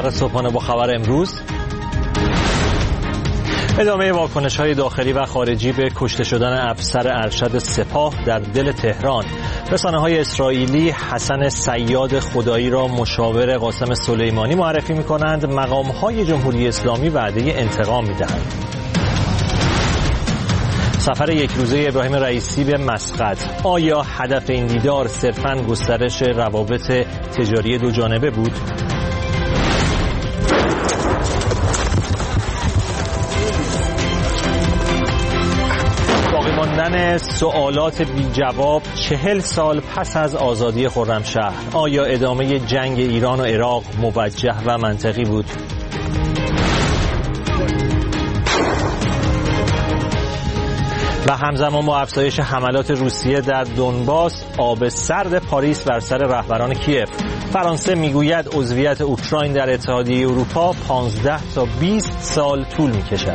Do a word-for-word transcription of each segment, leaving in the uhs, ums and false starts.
در صبحانه با خبر امروز. ادامه واکنش‌های داخلی و خارجی به کشته شدن افسر ارشد سپاه در دل تهران. رسانه‌های اسرائیلی حسن صیاد خدایی را مشاور قاسم سلیمانی معرفی می‌کنند. مقام‌های جمهوری اسلامی وعده انتقام می‌دهند. سفر یک روزه ابراهیم رئیسی به مسقط. آیا هدف این دیدار صرفاً گسترش روابط تجاری دو جانبه بود؟ باقی ماندن سوالات بی جواب چهل سال پس از آزادی خرمشهر. آیا ادامه جنگ ایران و عراق موجه و منطقی بود؟ و همزمان با افزایش حملات روسیه در دونباس، آب سرد پاریس بر سر رهبران کیف. فرانسه میگوید عضویت اوکراین در اتحادیه اروپا پانزده تا بیست سال طول میکشد.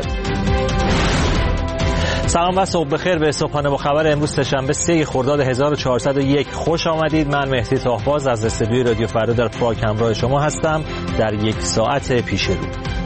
سلام و صبح بخیر به صبحانه با خبر امروز سه‌شنبه سه خرداد هزار و چهارصد و یک. خوش آمدید. من مهدی طاهباز از استودیوی رادیو فردا در پراگ همراه شما هستم در یک ساعت پیش رو.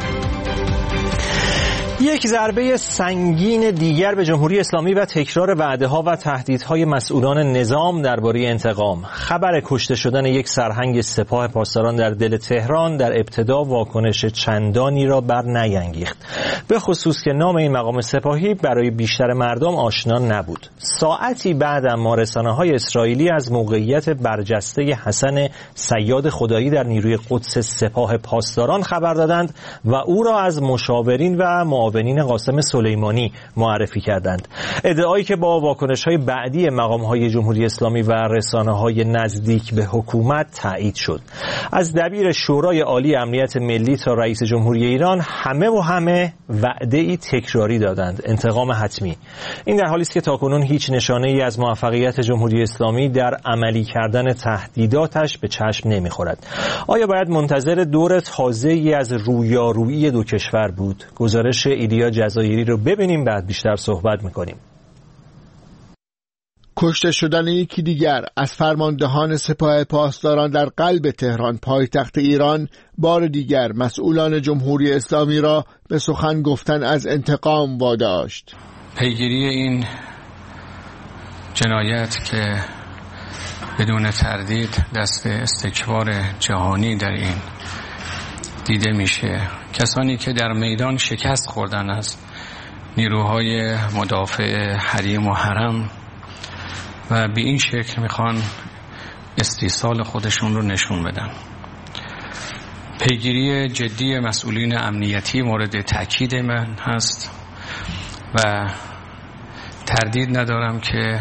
یک ضربه سنگین دیگر به جمهوری اسلامی و تکرار وعده‌ها و تهدیدهای مسئولان نظام درباره انتقام. خبر کشته شدن یک سرهنگ سپاه پاسداران در دل تهران در ابتدا واکنش چندانی را بر نیانگیخت، به خصوص که نام این مقام سپاهی برای بیشتر مردم آشنا نبود. ساعتی بعد اما رسانه‌های اسرائیلی از موقعیت برجسته حسن صیاد خدایی در نیروی قدس سپاه پاسداران خبر دادند و او را از مشاورین و معاونین قاسم سلیمانی معرفی کردند. ادعایی که با واکنش‌های بعدی مقام‌های جمهوری اسلامی و رسانه‌های نزدیک به حکومت تایید شد. از دبیر شورای عالی امنیت ملی تا رئیس جمهوری ایران همه و همه وعده‌ای تکراری دادند: انتقام حتمی. این در حالی است که تاکنون هیچ نشانه‌ای از موفقیت جمهوری اسلامی در عملی کردن تهدیداتش به چشم نمی‌خورد. آیا باید منتظر دور تازه‌ای از رویارویی دو کشور بود؟ گزارش ایلیا جزایری رو ببینیم، بعد بیشتر صحبت میکنیم. کشته شدن یکی دیگر از فرماندهان سپاه پاسداران در قلب تهران پایتخت ایران بار دیگر مسئولان جمهوری اسلامی را به سخن گفتن از انتقام واداشت. پیگیری این جنایت که بدون تردید دست استکبار جهانی در این دیده میشه، کسانی که در میدان شکست خوردن از نیروهای مدافع حریم و حرم و به این شکل میخوان استیصال خودشون رو نشون بدن. پیگیری جدی مسئولین امنیتی مورد تاکید من هست و تردید ندارم که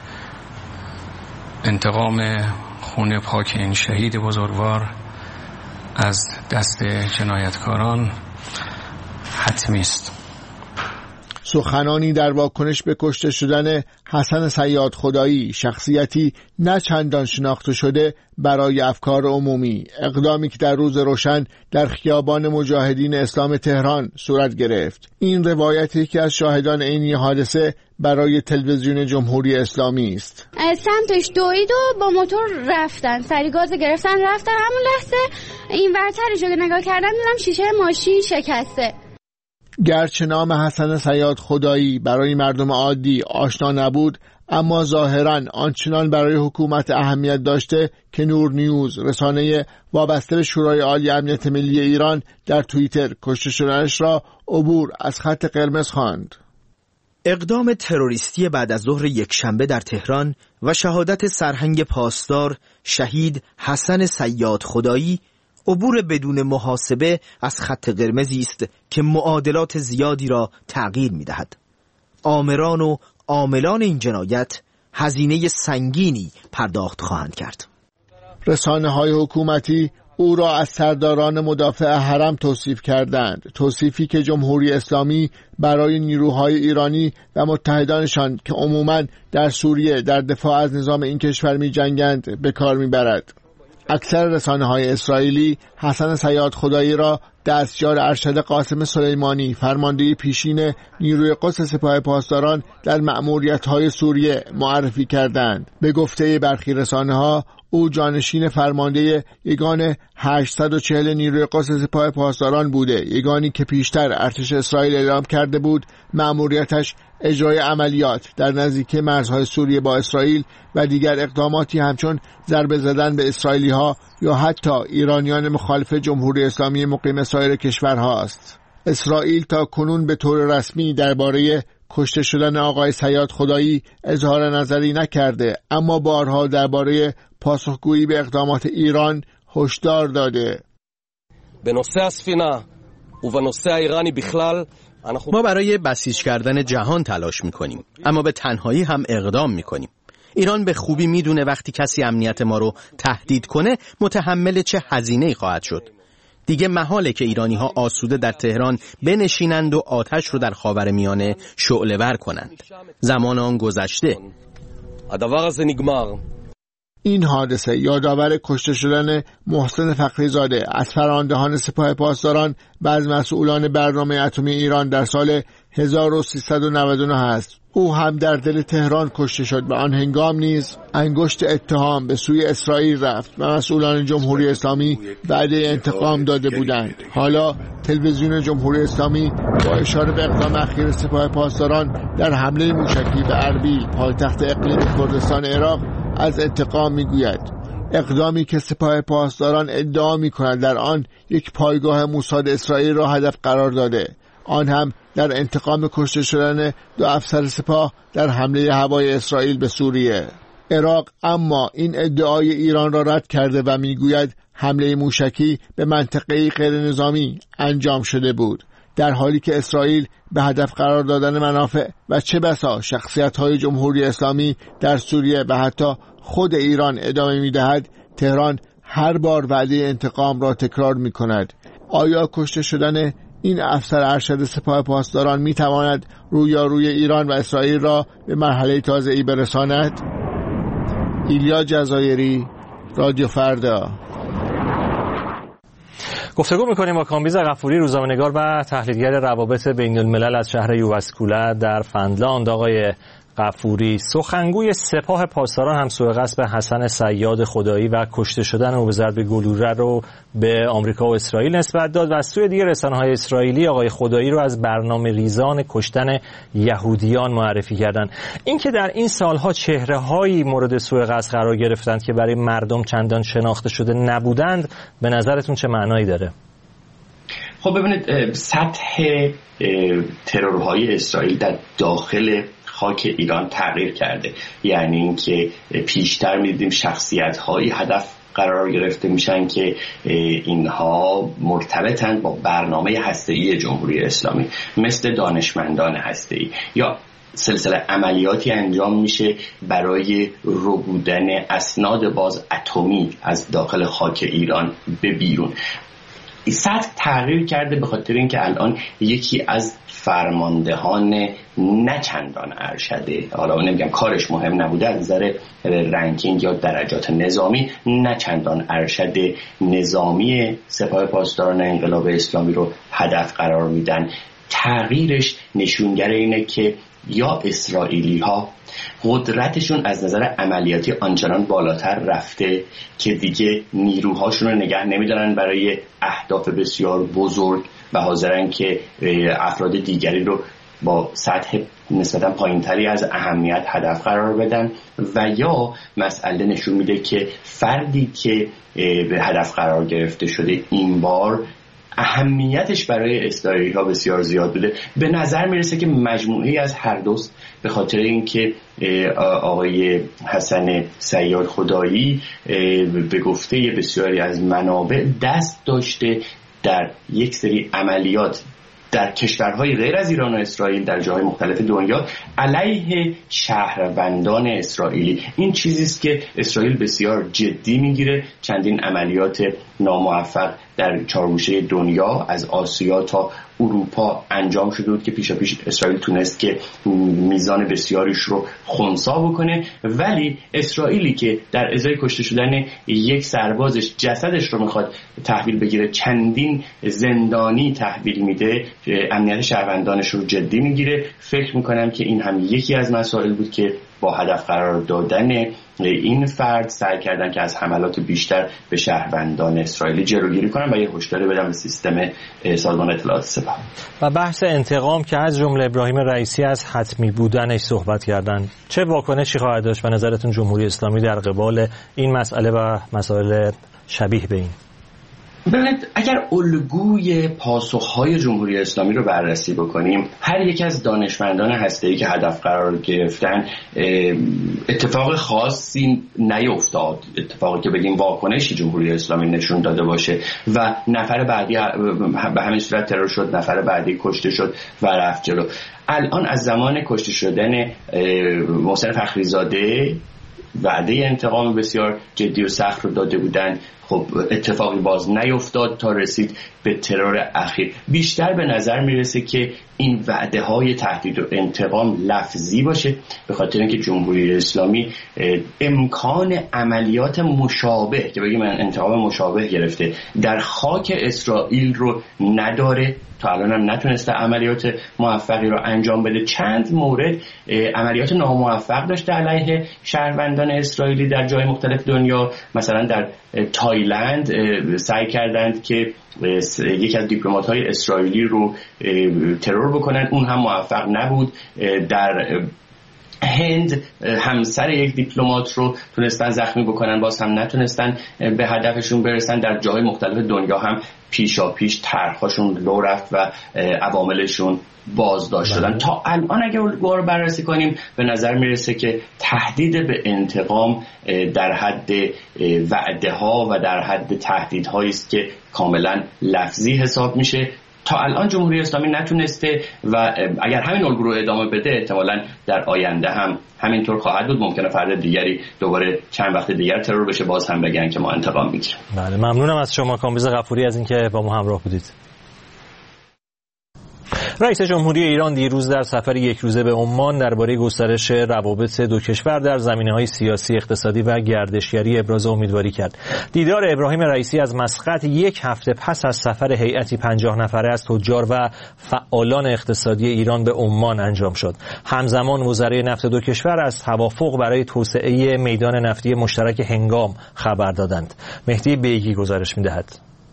انتقام خون پاک این شهید بزرگوار از دست جنایتکاران حتمی است. سخنانی در واکنش به کشته شدن حسن صیاد خدایی، شخصیتی نه چندان شناخته شده برای افکار عمومی، اقدامی که در روز روشن در خیابان مجاهدین اسلام تهران صورت گرفت. این روایتی که از شاهدان عینی حادثه برای تلویزیون جمهوری اسلامی است. سمتش دوید و با موتور رفتن، سری گاز گرفتن رفتن. همون لحظه این ورترش رو نگاه کردم دیدم شیشه ماشین شکسته. گرچه نام حسن صیاد خدایی برای مردم عادی آشنا نبود، اما ظاهراً آنچنان برای حکومت اهمیت داشته که نور نیوز، رسانه وابسته به شورای عالی امنیت ملی ایران، در توییتر کشته شدنش را عبور از خط قرمز خواند. اقدام تروریستی بعد از ظهر یکشنبه در تهران و شهادت سرهنگ پاسدار شهید حسن صیاد خدایی عبور بدون محاسبه از خط قرمزی است که معادلات زیادی را تغییر می‌دهد. آمران و عاملان این جنایت هزینه سنگینی پرداخت خواهند کرد. رسانه‌های حکومتی او را از سرداران مدافع حرم توصیف کردند، توصیفی که جمهوری اسلامی برای نیروهای ایرانی و متحدانشان که عموماً در سوریه در دفاع از نظام این کشور می جنگند به کار می برد. اکثر رسانه‌های اسرائیلی حسن صیاد خدایی را دستیار ارشد قاسم سلیمانی، فرمانده پیشین نیروی قدس سپاه پاسداران در مأموریت‌های سوریه معرفی کردند. به گفته برخی رسانه‌ها او جانشین فرمانده یگان هشتصد و چهل نیروی قدس سپاه پاسداران بوده، یگانی که پیشتر ارتش اسرائیل اعلام کرده بود مأموریتش اجرای عملیات در نزدیکی مرزهای سوریه با اسرائیل و دیگر اقداماتی همچون ضربه زدن به اسرائیلی‌ها یا حتی ایرانیان مخالف جمهوری اسلامی مقیم سایر کشورها است. اسرائیل تا کنون به طور رسمی درباره کشته شدن آقای صیاد خدایی اظهار نظری نکرده، اما بارها درباره پاسخگویی به اقدامات ایران هشدار داده. بنושא הספינה ובנושא האיראני בכלל ما برای بسیج کردن جهان تلاش میکنیم، اما به تنهایی هم اقدام میکنیم. ایران به خوبی میدونه وقتی کسی امنیت ما رو تهدید کنه متحمل چه هزینه‌ای خواهد شد. دیگه محاله که ایرانی ها آسوده در تهران بنشینند و آتش رو در خاورمیانه شعله‌ور کنند. زمان آن گذشته. הדבר הזה נגמר. این حادثه یادآور کشته شدن محسن فخریزاده از فرماندهان سپاه پاسداران و از مسئولان برنامه اتمی ایران در سال هزار و سیصد و نود و نه است. او هم در دل تهران کشته شد و آن هنگام نیز انگشت اتهام به سوی اسرائیل رفت و مسئولان جمهوری اسلامی وعده انتقام داده بودند. حالا تلویزیون جمهوری اسلامی با اشاره به اقدام اخیر سپاه پاسداران در حمله موشکی به اربیل، پایتخت اقلیم کردستان عراق، از انتقام میگوید. اقدامی که سپاه پاسداران ادعا می‌کند در آن یک پایگاه موساد اسرائیل را هدف قرار داده، آن هم در انتقام کشته شدن دو افسر سپاه در حمله هوایی اسرائیل به سوریه. عراق اما این ادعای ایران را رد کرده و میگوید حمله موشکی به منطقه غیر نظامی انجام شده بود، در حالی که اسرائیل به هدف قرار دادن منافع و چه بسا شخصیت‌های جمهوری اسلامی در سوریه و حتی خود ایران ادامه می‌دهد. تهران هر بار وعده انتقام را تکرار می‌کند. آیا کشته شدن این افسر ارشد سپاه پاسداران می‌تواند رویاروی ایران و اسرائیل را به مرحله تازه‌ای برساند؟ ایلیا جزایری، رادیو فردا. گفتگو می‌کنیم با کامبیز غفوری، روزنامه‌نگار و تحلیلگر روابط بین الملل از شهر یووسکولا در فنلاند. آقای غفوری، سخنگوی سپاه پاسداران هم سوء قصد به حسن صیاد خدایی و کشته شدن او به ضرب گلوله رو به آمریکا و اسرائیل نسبت داد و از سوی دیگر رسانه‌های اسرائیلی آقای خدایی رو از برنامه ریزان کشتن یهودیان معرفی کردند. این که در این سالها چهره‌هایی مورد سوء قصد قرار گرفتند که برای مردم چندان شناخته شده نبودند، به نظرتون چه معنایی داره؟ خب ببینید، سطح ترورهای اسرائیل در داخل خاک ایران تغییر کرده. یعنی اینکه پیشتر می‌دیدیم شخصیت‌هایی هدف قرار گرفته میشن که اینها مرتبطن با برنامه هسته‌ای جمهوری اسلامی، مثل دانشمندان هسته‌ای، یا سلسله عملیاتی انجام میشه برای ربودن اسناد باز اتمی از داخل خاک ایران به بیرون. این سطح تغییر کرده به خاطر اینکه الان یکی از فرماندهان نه چندان ارشده، حالا نمیگم کارش مهم نبوده، از نظر رنکینگ یا درجات نظامی نه چندان ارشد نظامی سپاه پاسداران انقلاب اسلامی رو هدف قرار میدن. تغییرش نشونگر اینه که یا اسرائیلی ها قدرتشون از نظر عملیاتی آنچنان بالاتر رفته که دیگه نیروهاشون رو نگه نمیدارن برای اهداف بسیار بزرگ و حاضرن که افراد دیگری رو با سطح نسبتا پایینتری از اهمیت هدف قرار بدن، و یا مسئله نشون میده که فردی که به هدف قرار گرفته شده این بار اهمیتش برای اسرائیلی ها بسیار زیاد بوده. به نظر میرسه که مجموعی از هر دوست، به خاطر اینکه آقای حسن صیاد خدایی به گفته بسیاری از منابع دست داشته در یک سری عملیات در کشورهای غیر از ایران و اسرائیل در جاهای مختلف دنیا علیه شهروندان اسرائیلی. این چیزی است که اسرائیل بسیار جدی میگیره. چندین عملیات ناموفق در چهارگوشه دنیا از آسیا تا اروپا انجام شده بود که پیشا پیش اسرائیل تونست که میزان بسیاریش رو خنثی بکنه، ولی اسرائیلی که در ازای کشته شدن یک سربازش جسدش رو میخواد تحویل بگیره، چندین زندانی تحویل میده، امنیت شهروندانش رو جدی میگیره. فکر میکنم که این هم یکی از مسائل بود که با هدف قرار دادن این فرد سعی کردن که از حملات بیشتر به شهروندان اسرائیلی جلوگیری کنن و یه هشداری بدن به سیستم سازمان اطلاعات سپاه. و بحث انتقام که از جمله ابراهیم رئیسی از حتمی بودنش صحبت کردن، چه واکنشی خواهد داشت به نظرتون جمهوری اسلامی در قبال این مسئله و مسائل شبیه به این؟ ببینید، اگر الگوی پاسخهای جمهوری اسلامی رو بررسی بکنیم، هر یک از دانشمندان هسته‌ای که هدف قرار گرفتن اتفاق خاصی نیفتاد، اتفاقی که بگیم واکنشی جمهوری اسلامی نشون داده باشه و نفر بعدی به همین صورت ترور شد، نفر بعدی کشته شد و رفت جلو. الان از زمان کشته شدن محسن فخریزاده وعده انتقام بسیار جدی و سخت رو داده بودن، خب اتفاقی باز نیفتاد تا رسید به ترور اخیر. بیشتر به نظر میرسه که این وعده های تهدید و انتقام لفظی باشه، به خاطر اینکه جمهوری اسلامی امکان عملیات مشابه که بگیم انتقام مشابه گرفته در خاک اسرائیل رو نداره. تا الان هم نتونسته عملیات موفقی رو انجام بده. چند مورد عملیات ناموفق داشته علیه شهروندان اسرائیلی در جای مختلف دنیا. مثلا در تایلند سعی کردند که یکی از دیپلمات‌های اسرائیلی رو ترور بکنن، اون هم موفق نبود. در هند همسر یک دیپلمات رو تونستن زخمی بکنن، باز هم نتونستن به هدفشون برسن. در جای مختلف دنیا هم پیشا پیش طرح‌هاشون لو رفت و عواملشون بازداشت شدن. تا الان اگه الگوها رو بررسی کنیم به نظر میرسه که تهدید به انتقام در حد وعده ها و در حد تهدیدهایی است که کاملا لفظی حساب میشه. تا الان جمهوری اسلامی نتونسته و اگر همین الگو رو ادامه بده احتمالاً در آینده هم همینطور خواهد بود. ممکنه فرد دیگری دوباره چند وقت دیگر ترور بشه، باز هم بگن که ما انتقام میگیریم. بله، ممنونم از شما کامبیز غفوری از اینکه با ما همراه بودید. رئیس جمهوری ایران دیروز در سفر یک روزه به عمان درباره گسترش روابط دو کشور در زمینه‌های سیاسی، اقتصادی و گردشگری ابراز امیدواری کرد. دیدار ابراهیم رئیسی از مسقط یک هفته پس از سفر هیئتی پنجاه نفره از تجار و فعالان اقتصادی ایران به عمان انجام شد. همزمان وزرای نفت دو کشور از توافق برای توسعه میدان نفتی مشترک هنگام خبر دادند. مهدی بیگی گزارش می‌دهد.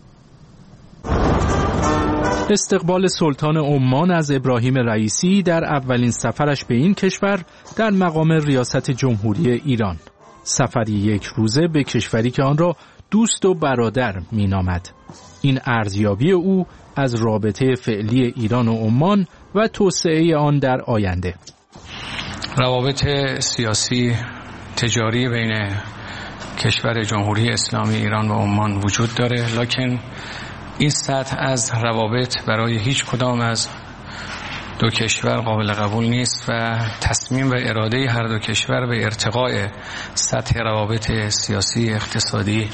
استقبال سلطان عمان از ابراهیم رئیسی در اولین سفرش به این کشور در مقام ریاست جمهوری ایران. سفری یک روزه به کشوری که آن را دوست و برادر می‌نامد. این ارزیابی او از رابطه فعلی ایران و عمان و توسعه آن در آینده. روابط سیاسی تجاری بین کشور جمهوری اسلامی ایران و عمان وجود داره، لکن این سطح از روابط برای هیچ کدام از دو کشور قابل قبول نیست و تصمیم و اراده هر دو کشور به ارتقاء سطح روابط سیاسی، اقتصادی،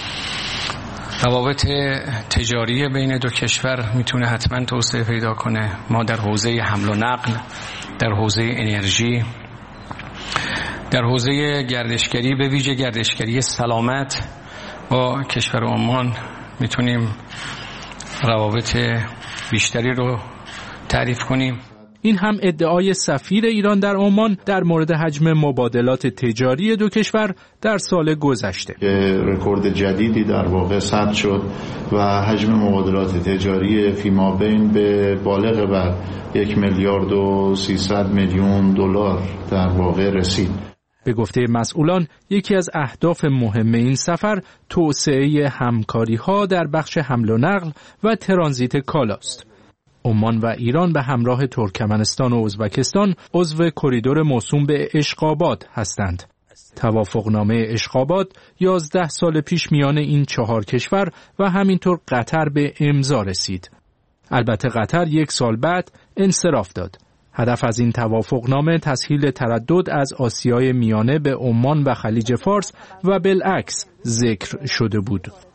روابط تجاری بین دو کشور میتونه حتما توسعه پیدا کنه. ما در حوزه حمل و نقل، در حوزه انرژی، در حوزه گردشگری، به ویژه گردشگری سلامت با کشور عمان میتونیم روابط بیشتری رو تعریف کنیم. این هم ادعای سفیر ایران در عمان در مورد حجم مبادلات تجاری دو کشور در سال گذشته. رکورد جدیدی در واقع ثبت شد و حجم مبادلات تجاری فیما بین به بالغ بر یک میلیارد و سیصد میلیون دلار در واقع رسید. به گفته مسئولان یکی از اهداف مهم این سفر توسعه همکاری‌ها در بخش حمل و نقل و ترانزیت کالاست. عمان و ایران به همراه ترکمنستان و ازبکستان عضو کریدور موسوم به اشقاباد هستند. توافقنامه اشقاباد یازده سال پیش میان این چهار کشور و همینطور قطر به امضا رسید. البته قطر یک سال بعد انصراف داد. هدف از این توافقنامه تسهیل تردد از آسیای میانه به عمان و خلیج فارس و بالعکس ذکر شده بود.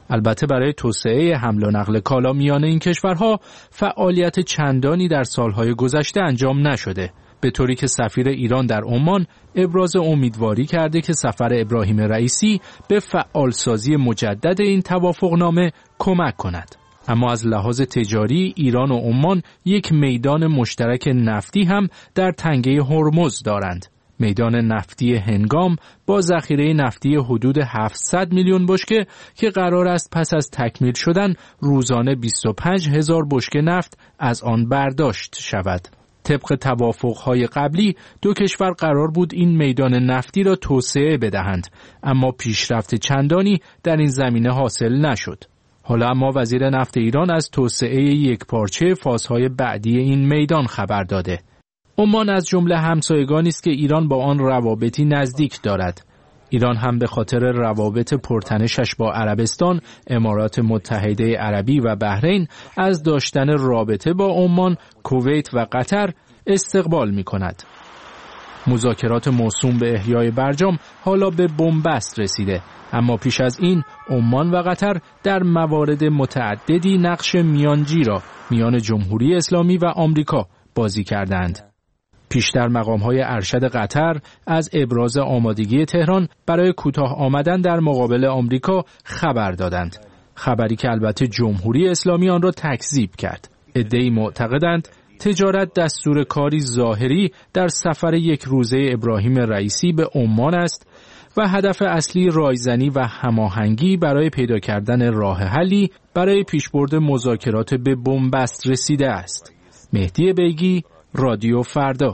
البته برای توسعه حمل و نقل کالا میان این کشورها فعالیت چندانی در سالهای گذشته انجام نشده، به طوری که سفیر ایران در عمان ابراز امیدواری کرده که سفر ابراهیم رئیسی به فعالسازی مجدد این توافقنامه کمک کند. اما از لحاظ تجاری ایران و عمان یک میدان مشترک نفتی هم در تنگه هرمز دارند. میدان نفتی هنگام با ذخیره نفتی حدود هفتصد میلیون بشکه که قرار است پس از تکمیل شدن روزانه بیست و پنج هزار بشکه نفت از آن برداشت شود. طبق توافق‌های قبلی دو کشور قرار بود این میدان نفتی را توسعه بدهند، اما پیشرفت چندانی در این زمینه حاصل نشد. حالا اما وزیر نفت ایران از توسعه یک پارچه فازهای بعدی این میدان خبر داده. عمان از جمله همسایگانی است که ایران با آن روابطی نزدیک دارد. ایران هم به خاطر روابط پرتنشش با عربستان، امارات متحده عربی و بحرین از داشتن رابطه با عمان، کویت و قطر استقبال می کند. مذاکرات موسوم به احیای برجام حالا به بنبست رسیده، اما پیش از این عمان و قطر در موارد متعددی نقش میانجی را میان جمهوری اسلامی و آمریکا بازی کردند. پیشتر مقام‌های ارشد قطر از ابراز آمادگی تهران برای کوتاه آمدن در مقابل آمریکا خبر دادند. خبری که البته جمهوری اسلامی آن را تکذیب کرد. عده‌ای معتقدند تجارت دستور کاری ظاهری در سفر یک روزه ابراهیم رئیسی به عمان است و هدف اصلی رایزنی و هماهنگی برای پیدا کردن راه حلی برای پیشبرد مذاکرات به بنبست رسیده است. مهدی بیگی، رادیو فردا.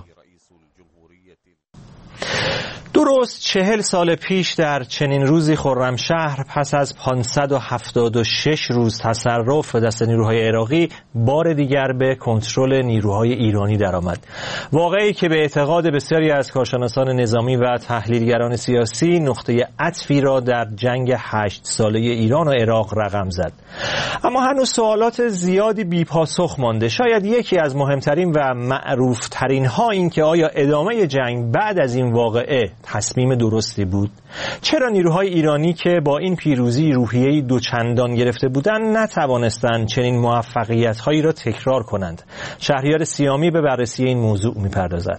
درست چهل سال پیش در چنین روزی خرمشهر پس از پانصد و هفتاد و شش روز تصرف به دست نیروهای عراقی بار دیگر به کنترل نیروهای ایرانی درآمد. واقعی که به اعتقاد بسیاری از کارشناسان نظامی و تحلیلگران سیاسی نقطه عطفی را در جنگ هشت ساله ایران و عراق رقم زد. اما هنوز سوالات زیادی بی پاسخ مانده. شاید یکی از مهمترین و معروفترین ها این که آیا ادامه جنگ بعد از این واقعه تصمیم درستی بود؟ چرا نیروهای ایرانی که با این پیروزی روحیه‌ای دوچندان گرفته بودند نتوانستند چنین موفقیت‌هایی را تکرار کنند؟ شهریار سیامی به بررسی این موضوع می‌پردازد.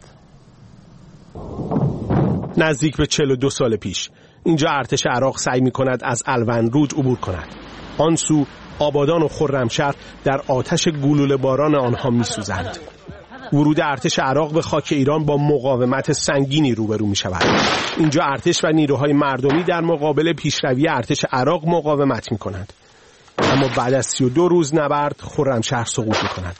نزدیک به چهل و دو سال پیش اینجا ارتش عراق سعی می‌کند از الونروج عبور کند. آن سو آبادان و خرمشهر در آتش گلوله باران آنها می‌سوزند. ورود ارتش عراق به خاک ایران با مقاومت سنگینی روبرو می شود. اینجا ارتش و نیروهای مردمی در مقابل پیشروی ارتش عراق مقاومت می کنند. اما بعد از سی و دو روز نبرد خرمشهر سقوط می کند.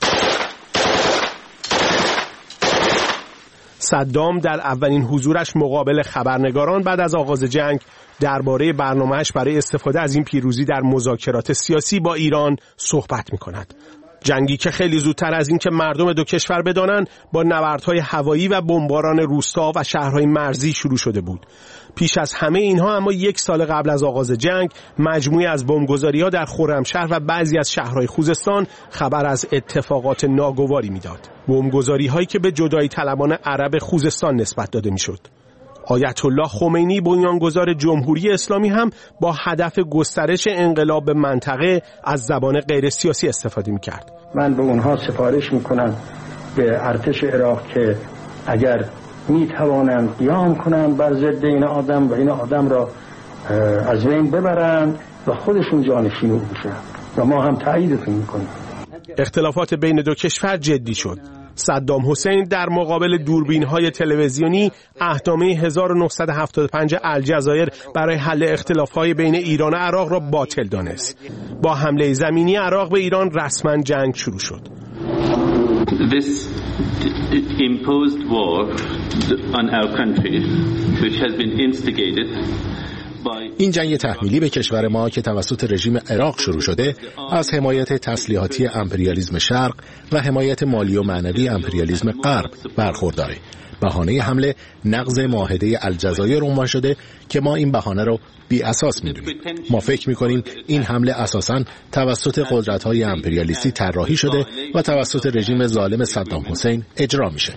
صدام در اولین حضورش مقابل خبرنگاران بعد از آغاز جنگ درباره برنامه‌اش برای استفاده از این پیروزی در مذاکرات سیاسی با ایران صحبت می کند. جنگی که خیلی زودتر از این که مردم دو کشور بدانند با نبردهای هوایی و بمباران روستا و شهرهای مرزی شروع شده بود. پیش از همه اینها اما یک سال قبل از آغاز جنگ مجموعی از بمبگذاری‌ها در خرمشهر و بعضی از شهرهای خوزستان خبر از اتفاقات ناگواری میداد. بمبگذاری‌هایی که به جدایی طلبان عرب خوزستان نسبت داده میشد. آیت الله خمینی بنیانگذار جمهوری اسلامی هم با هدف گسترش انقلاب به منطقه از زبان غیر سیاسی استفاده می‌کرد. من به اونها سفارش می‌کنم به ارتش عراق که اگر می‌توانند قیام کنند بر ضد این آدم و این آدم را از بین ببرند و خودشون جانشین بشن و ما هم تاییدتون می‌کنیم. اختلافات بین دو کشور جدی شد. صدام حسین در مقابل دوربین‌های تلویزیونی اهنامه هزار و نهصد و هفتاد و پنج الجزایر برای حل اختلاف‌های بین ایران و عراق را باطل دانست. با حمله زمینی عراق به ایران رسما جنگ شروع شد. This imposed war on our country which has been instigated این جنگ تحمیلی به کشور ما که توسط رژیم عراق شروع شده از حمایت تسلیحاتی امپریالیسم شرق و حمایت مالی و معنوی امپریالیسم غرب برخورداره. بهانه حمله نقض معاهده الجزایر عنوان شده که ما این بهانه رو بی اساس می‌دونیم. ما فکر می‌کنیم این حمله اساساً توسط قدرت‌های امپریالیستی طراحی شده و توسط رژیم ظالم صدام حسین اجرا میشه.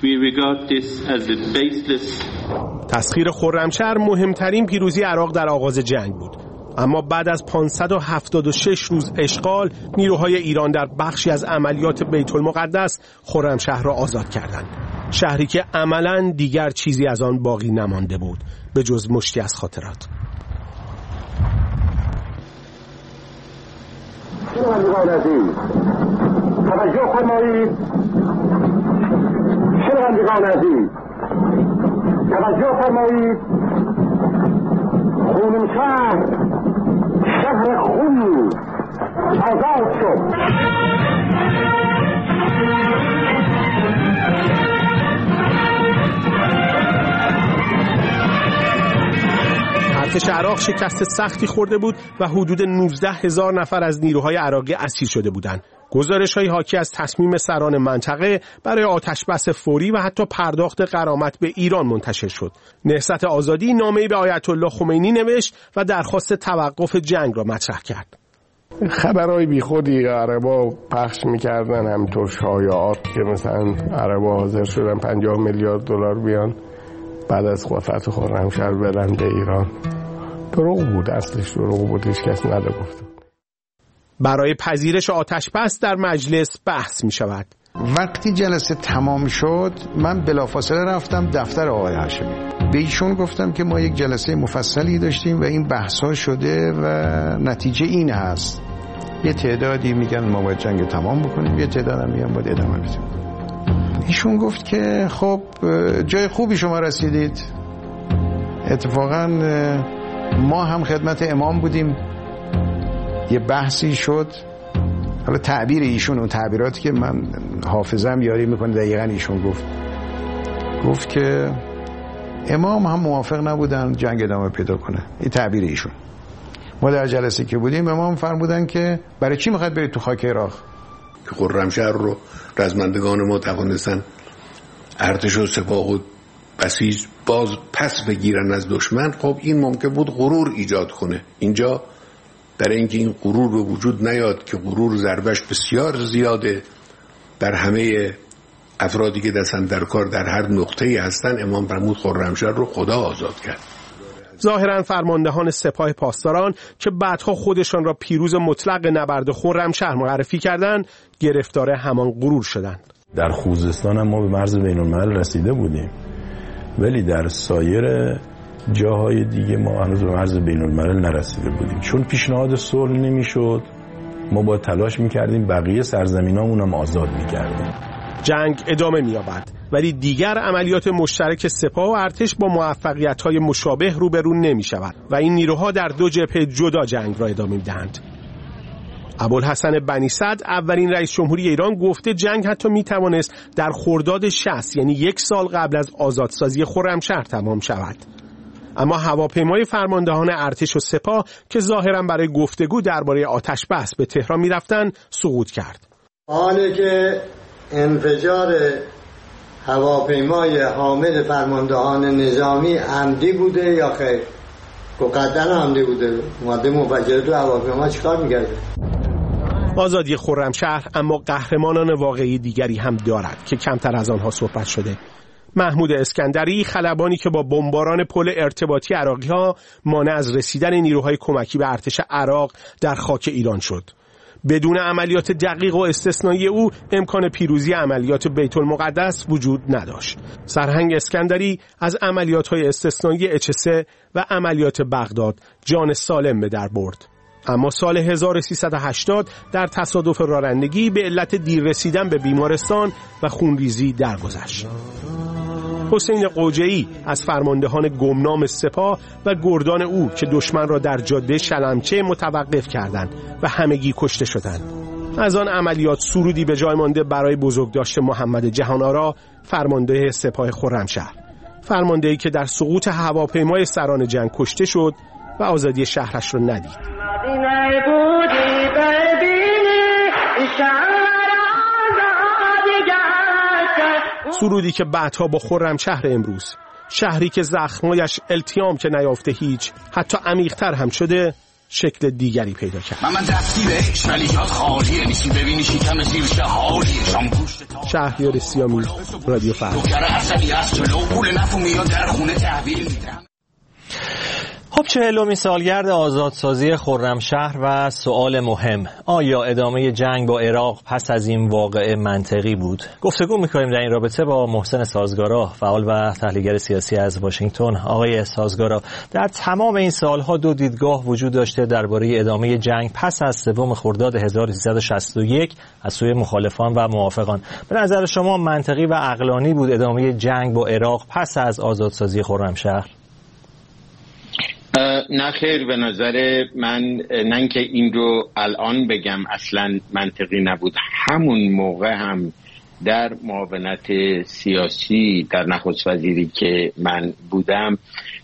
تسخیر خرمشهر مهمترین پیروزی عراق در آغاز جنگ بود. اما بعد از پانصد و هفتاد و شش روز اشغال، نیروهای ایران در بخشی از عملیات بیت المقدس خرمشهر را آزاد کردند. شهری که عملاً دیگر چیزی از آن باقی نمانده بود به جز مشتی از خاطرات. شنوندگان عزیز، توجه فرمایید. شنوندگان عزیز، توجه فرمایید. خرمشهر، شهر خون، آزاد شد. ارتش عراق شکست سختی خورده بود و حدود نوزده هزار نفر از نیروهای عراقی اسیر شده بودند. گزارش‌های حاکی از تصمیم سران منطقه برای آتش‌بس فوری و حتی پرداخت غرامت به ایران منتشر شد. نهضت آزادی نامه‌ای به آیت الله خمینی نوشت و درخواست توقف جنگ را مطرح کرد. خبرهای بیخودی عربا پخش می‌کردن، همینطور شایعات که مثلا عربا حاضر شدن پنجاه میلیارد دلار بیان بعد از فتح خرمشهر بدن به ایران. دروغ بود، اصلش دروغ بود، هیچ کس نگفت. برای پذیرش آتش بس در مجلس بحث می شود. وقتی جلسه تمام شد من بلافاصله رفتم دفتر آقای هاشمی. به ایشون گفتم که ما یک جلسه مفصلی داشتیم و این بحث‌ها شده و نتیجه این هست. یه تعدادی میگن ما باید جنگ تمام بکنیم، یه تعداد هم میگن باید ادامه بدیم. ایشون گفت که خب جای خوبی شما رسیدید. اتفاقا ما هم خدمت امام بودیم، یه بحثی شد. حالا تعبیر ایشون و تعبیراتی که من حافظم یاری میکنه دقیقا ایشون گفت گفت که امام هم موافق نبودن جنگ ادامه پیدا کنه. این تعبیر ایشون. ما در جلسه که بودیم امام فرمودن که برای چی میخواد برید تو خاک عراق؟ که خرمشهر رو رزمندگان ما توانستن ارتش و سپاه و بسیج باز پس بگیرن از دشمن. خب این ممکن بود غرور ایجاد کنه. اینجا برای اینکه این غرور به وجود نیاد که غرور ضربش بسیار زیاده در همه افرادی که دستن در کار در هر نقطه‌ای هستن، امام فرمود خرمشهر رو خدا آزاد کرد. ظاهراً فرماندهان سپاه پاسداران که بعدها خودشان را پیروز مطلق نبرد خرمشهر معرفی کردند، گرفتار همان غرور شدند. در خوزستان هم ما به مرز بین‌الملل رسیده بودیم، ولی در سایر جاهای دیگه ما هنوز به مرز بین‌الملل نرسیده بودیم. چون پیشنهاد صلح نمیشد، ما با تلاش میکردیم بقیه سرزمینامون هم آزاد میکردیم. جنگ ادامه می‌یابد، ولی دیگر عملیات مشترک سپاه و ارتش با موفقیت‌های مشابه روبرو نمی‌شود و این نیروها در دو جبهه جدا جنگ را ادامه می‌دهند. ابوالحسن بنی صدر اولین رئیس جمهوری ایران گفته جنگ حتی می‌توانست در خرداد شصت، یعنی یک سال قبل از آزادسازی خرمشهر تمام شود. اما هواپیمای فرماندهان ارتش و سپاه که ظاهراً برای گفتگو درباره آتش بس به تهران می‌رفتند سقوط کرد. حالی که انفجار هواپیمای حامل فرماندهان نظامی عمدی بوده یا خیر؟ قطعاً عمدی بوده. ماده مفجره تو هواپیما چیکار می‌کرده؟ آزادی خرمشهر اما قهرمانان واقعی دیگری هم دارد که کمتر از آنها صحبت شده. محمود اسکندری، خلبانی که با بمباران پل ارتباطی عراقی‌ها مانع از رسیدن نیروهای کمکی به ارتش عراق در خاک ایران شد. بدون عملیات دقیق و استثنایی او امکان پیروزی عملیات بیت المقدس وجود نداشت. سرهنگ اسکندری از عملیات‌های استثنایی اچ سه و عملیات بغداد جان سالم به در برد. اما سال هزار و سیصد و هشتاد در تصادف رانندگی به علت دیر رسیدن به بیمارستان و خونریزی درگذشت. حسین قوجه‌ای از فرماندهان گمنام سپاه و گردان او که دشمن را در جاده شلمچه متوقف کردند و همگی کشته شدند. از آن عملیات سرودی به جای مانده برای بزرگداشت محمد جهان‌آرا، فرمانده سپاه خرمشهر، فرماندهی که در سقوط هواپیمای سران جنگ کشته شد و آزادی شهرش را ندید. سرودی که بعدها با خرمشهر امروز، شهری که زخمایش التیام که نیافته هیچ، حتی عمیق‌تر هم شده، شکل دیگری پیدا کرد. شهریار سیامی، رادیو فردا. خب چهلمین سالگرد آزادسازی خرمشهر و سوال مهم: آیا ادامه جنگ با عراق پس از این واقعه منطقی بود؟ گفتگو می‌کنیم در این رابطه با محسن سازگارا، فعال و تحلیلگر سیاسی از واشنگتن. آقای سازگارا، در تمام این سالها دو دیدگاه وجود داشته درباره ادامه جنگ پس از سوم خرداد هزار و سیصد و شصت و یک از سوی مخالفان و موافقان. به نظر شما منطقی و عقلانی بود ادامه جنگ با عراق پس از آزادسازی خرمشهر؟ نه خیر، به نظر من نه اینکه این رو الان بگم اصلا منطقی نبود. همون موقع هم در معاونت سیاسی در نخست وزیری که من بودم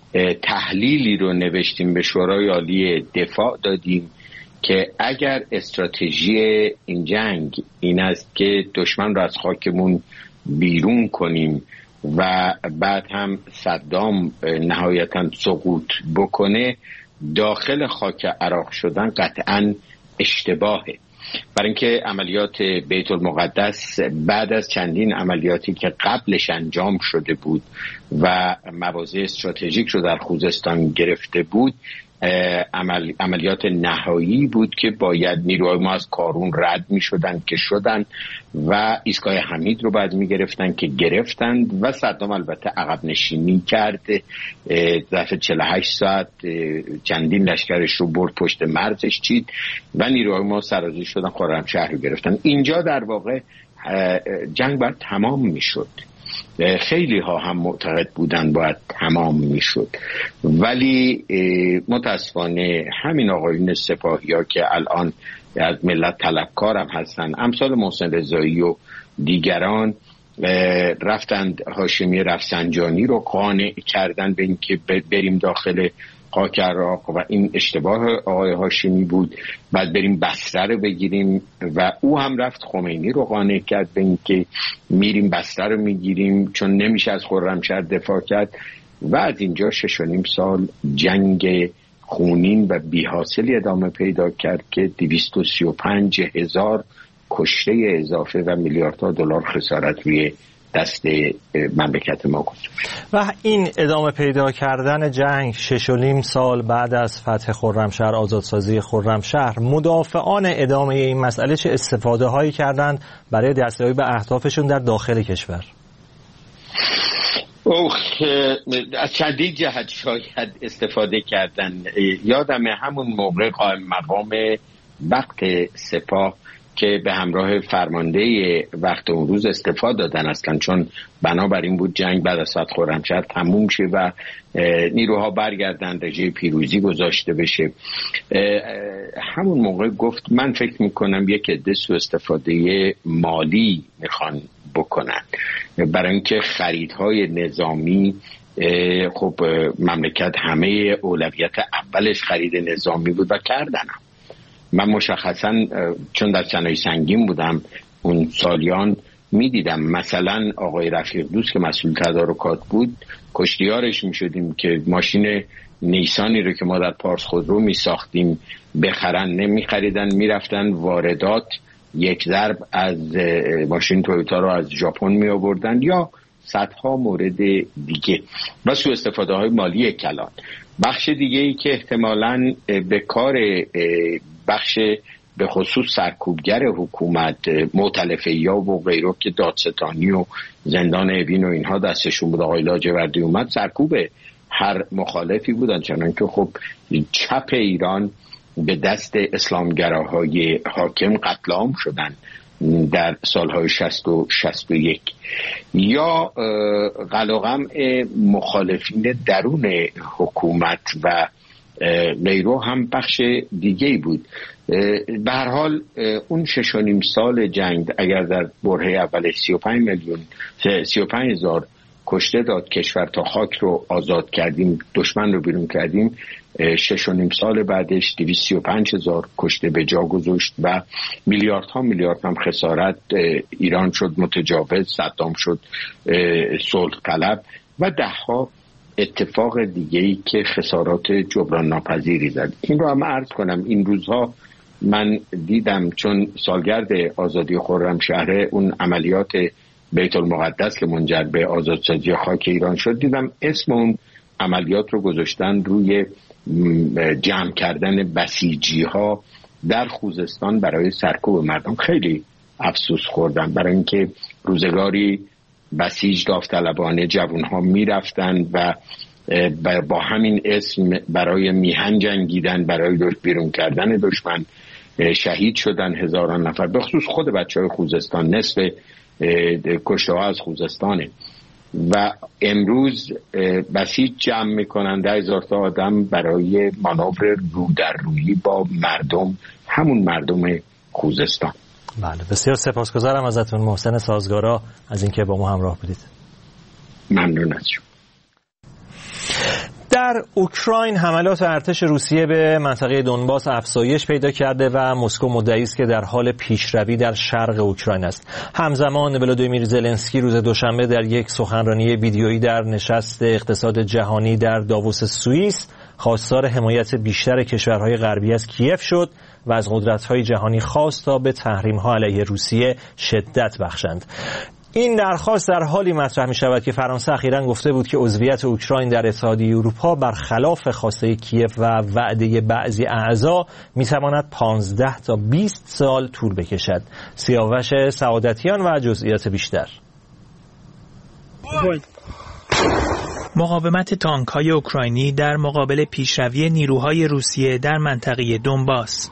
تحلیلی رو نوشتیم به شورای عالی دفاع دادیم که اگر استراتژی این جنگ این است که دشمن رو از خاکمون بیرون کنیم و بعد هم صدام نهایتاً سقوط بکنه، داخل خاک عراق شدن قطعاً اشتباهه. برای اینکه عملیات بیت المقدس بعد از چندین عملیاتی که قبلش انجام شده بود و مواضع استراتژیک رو در خوزستان گرفته بود، عمل، عملیات نهایی بود که باید نیروهای ما از کارون رد می شدن که شدن و ایستگاه حمید رو بعد می گرفتن که گرفتند و صدام البته عقب نشینی کرد. ظرف چهل و هشت ساعت چندین لشکرش رو برد پشت مرزش چید و نیروهای ما سرازیر شدن، خرمشهر رو گرفتن. اینجا در واقع جنگ باید تمام می شد. خیلی ها هم معتقد بودن باید تمام می شد، ولی متاسفانه همین آقایون سپاهی ها که الان از ملت طلبکار هم هستن، امثال محسن رضایی و دیگران، رفتند هاشمی رفسنجانی رو قانع کردن به اینکه بریم داخل خاک عراق و این اشتباه آقای هاشمی بود. بعد بریم بصره رو بگیریم و او هم رفت خمینی رو قانع کرد به اینکه میریم بصره رو میگیریم چون نمیشه از خرمشهر دفاع کرد و از اینجا شش و نیم سال جنگ خونین و بی‌حاصلی ادامه پیدا کرد که دویست و سی و پنج هزار کشته اضافه و میلیاردها دلار خسارت روی دست مملکت ما گذاشت. و این ادامه پیدا کردن جنگ شش و نیم سال بعد از فتح خرمشهر، آزادسازی خرمشهر، مدافعان ادامه این مسئله چه استفاده هایی کردند برای دستیابی به اهدافشون در داخل کشور؟ اوه از چندین جهت شاید استفاده کردن. یادم همون موقع قائم مقام وقت سپاه که به همراه فرمانده وقت اون روز استفاده دادن اصلا، چون بنابراین بود جنگ بعد از فتح خرمشهر تموم شه و نیروها برگردن، رژه پیروزی گذاشته بشه. همون موقع گفت من فکر میکنم یک عده سوء استفاده مالی میخوان بکنن برای اینکه خریدهای نظامی، خب مملکت همه اولویت اولش خرید نظامی بود و کردن. من مشخصا چون در صنایع سنگین بودم اون سالیان میدیدم مثلا آقای رفیق دوست که مسئول تدارکات بود کشتیارش میشدیم که ماشین نیسانی رو که ما در پارس خودرو میساختیم بخرن، نمیخریدن، میرفتن واردات یک ضرب از ماشین تویوتا رو از ژاپن می آوردن یا صدها مورد دیگه و سوء استفاده های مالی کلان. بخش دیگه ای که احتمالاً به کار بخش به خصوص سرکوبگر حکومت مؤتلفه یا و غیره که دادستانی و زندان اوین و اینها دستشون بود، آقای لاجوردی اومد سرکوب هر مخالفی بودن، چنان که خب چپ ایران به دست اسلامگراهای حاکم قتل عام شدن در سالهای شصت و شصت و یک. یا قلقم مخالفین درون حکومت و غیره هم بخش دیگه بود. به هر حال اون شش و نیم سال جنگ اگر در برهه اول سی و پنج میلیون سی و پنج هزار کشته داد کشور تا خاک رو آزاد کردیم، دشمن رو بیرون کردیم، شش و نیم سال بعدش دویست و سی و پنج هزار کشته به جا گذاشت و میلیاردها میلیارد هم خسارت. ایران شد متجاوز، صدام شد صلح طلب و ده ها اتفاق دیگه‌ای که خسارات جبران ناپذیری زد. این رو هم عرض کنم این روزها من دیدم چون سالگرد آزادی خرمشهر، اون عملیات بیت المقدس که منجر به آزادسازی خاک ایران شد، دیدم اسم اون عملیات رو گذاشتن روی جمع کردن بسیجی ها در خوزستان برای سرکوب مردم. خیلی افسوس خوردم، برای اینکه روزگاری بسیج داوطلبانه جوان ها می رفتن و با همین اسم برای میهن جنگیدن، برای بیرون کردن دشمن شهید شدن هزاران نفر، به خصوص خود بچه های خوزستان. نصف کشته ها از خوزستانه و امروز بسیج جمع میکنن ده هزار تا آدم برای مانور رو در رویی با مردم، همون مردم خوزستان. بله، بسیار سپاسگزارم ازتون محسن سازگارا از اینکه با ما همراه بودید. ممنون از شما. در اوکراین حملات ارتش روسیه به منطقه دونباس افزایش پیدا کرده و مسکو مدعی است که در حال پیشروی در شرق اوکراین است. همزمان ولادیمیر زلنسکی روز دوشنبه در یک سخنرانی ویدیویی در نشست اقتصاد جهانی در داووس سوئیس خواستار حمایت بیشتر کشورهای غربی از کیف شد و از قدرت‌های جهانی خواست تا به تحریم‌ها علیه روسیه شدت بخشند. این درخواست در حالی مطرح می شود که فرانسه اخیراً گفته بود که عضویت اوکراین در اتحادیه اروپا برخلاف خواسته کیف و وعده بعضی اعضا می تواند پانزده تا بیست سال طول بکشد. سیاوش سعادتیان و جزئیات بیشتر. مقاومت تانک‌های اوکراینی در مقابل پیشروی نیروهای روسیه در منطقه دونباس.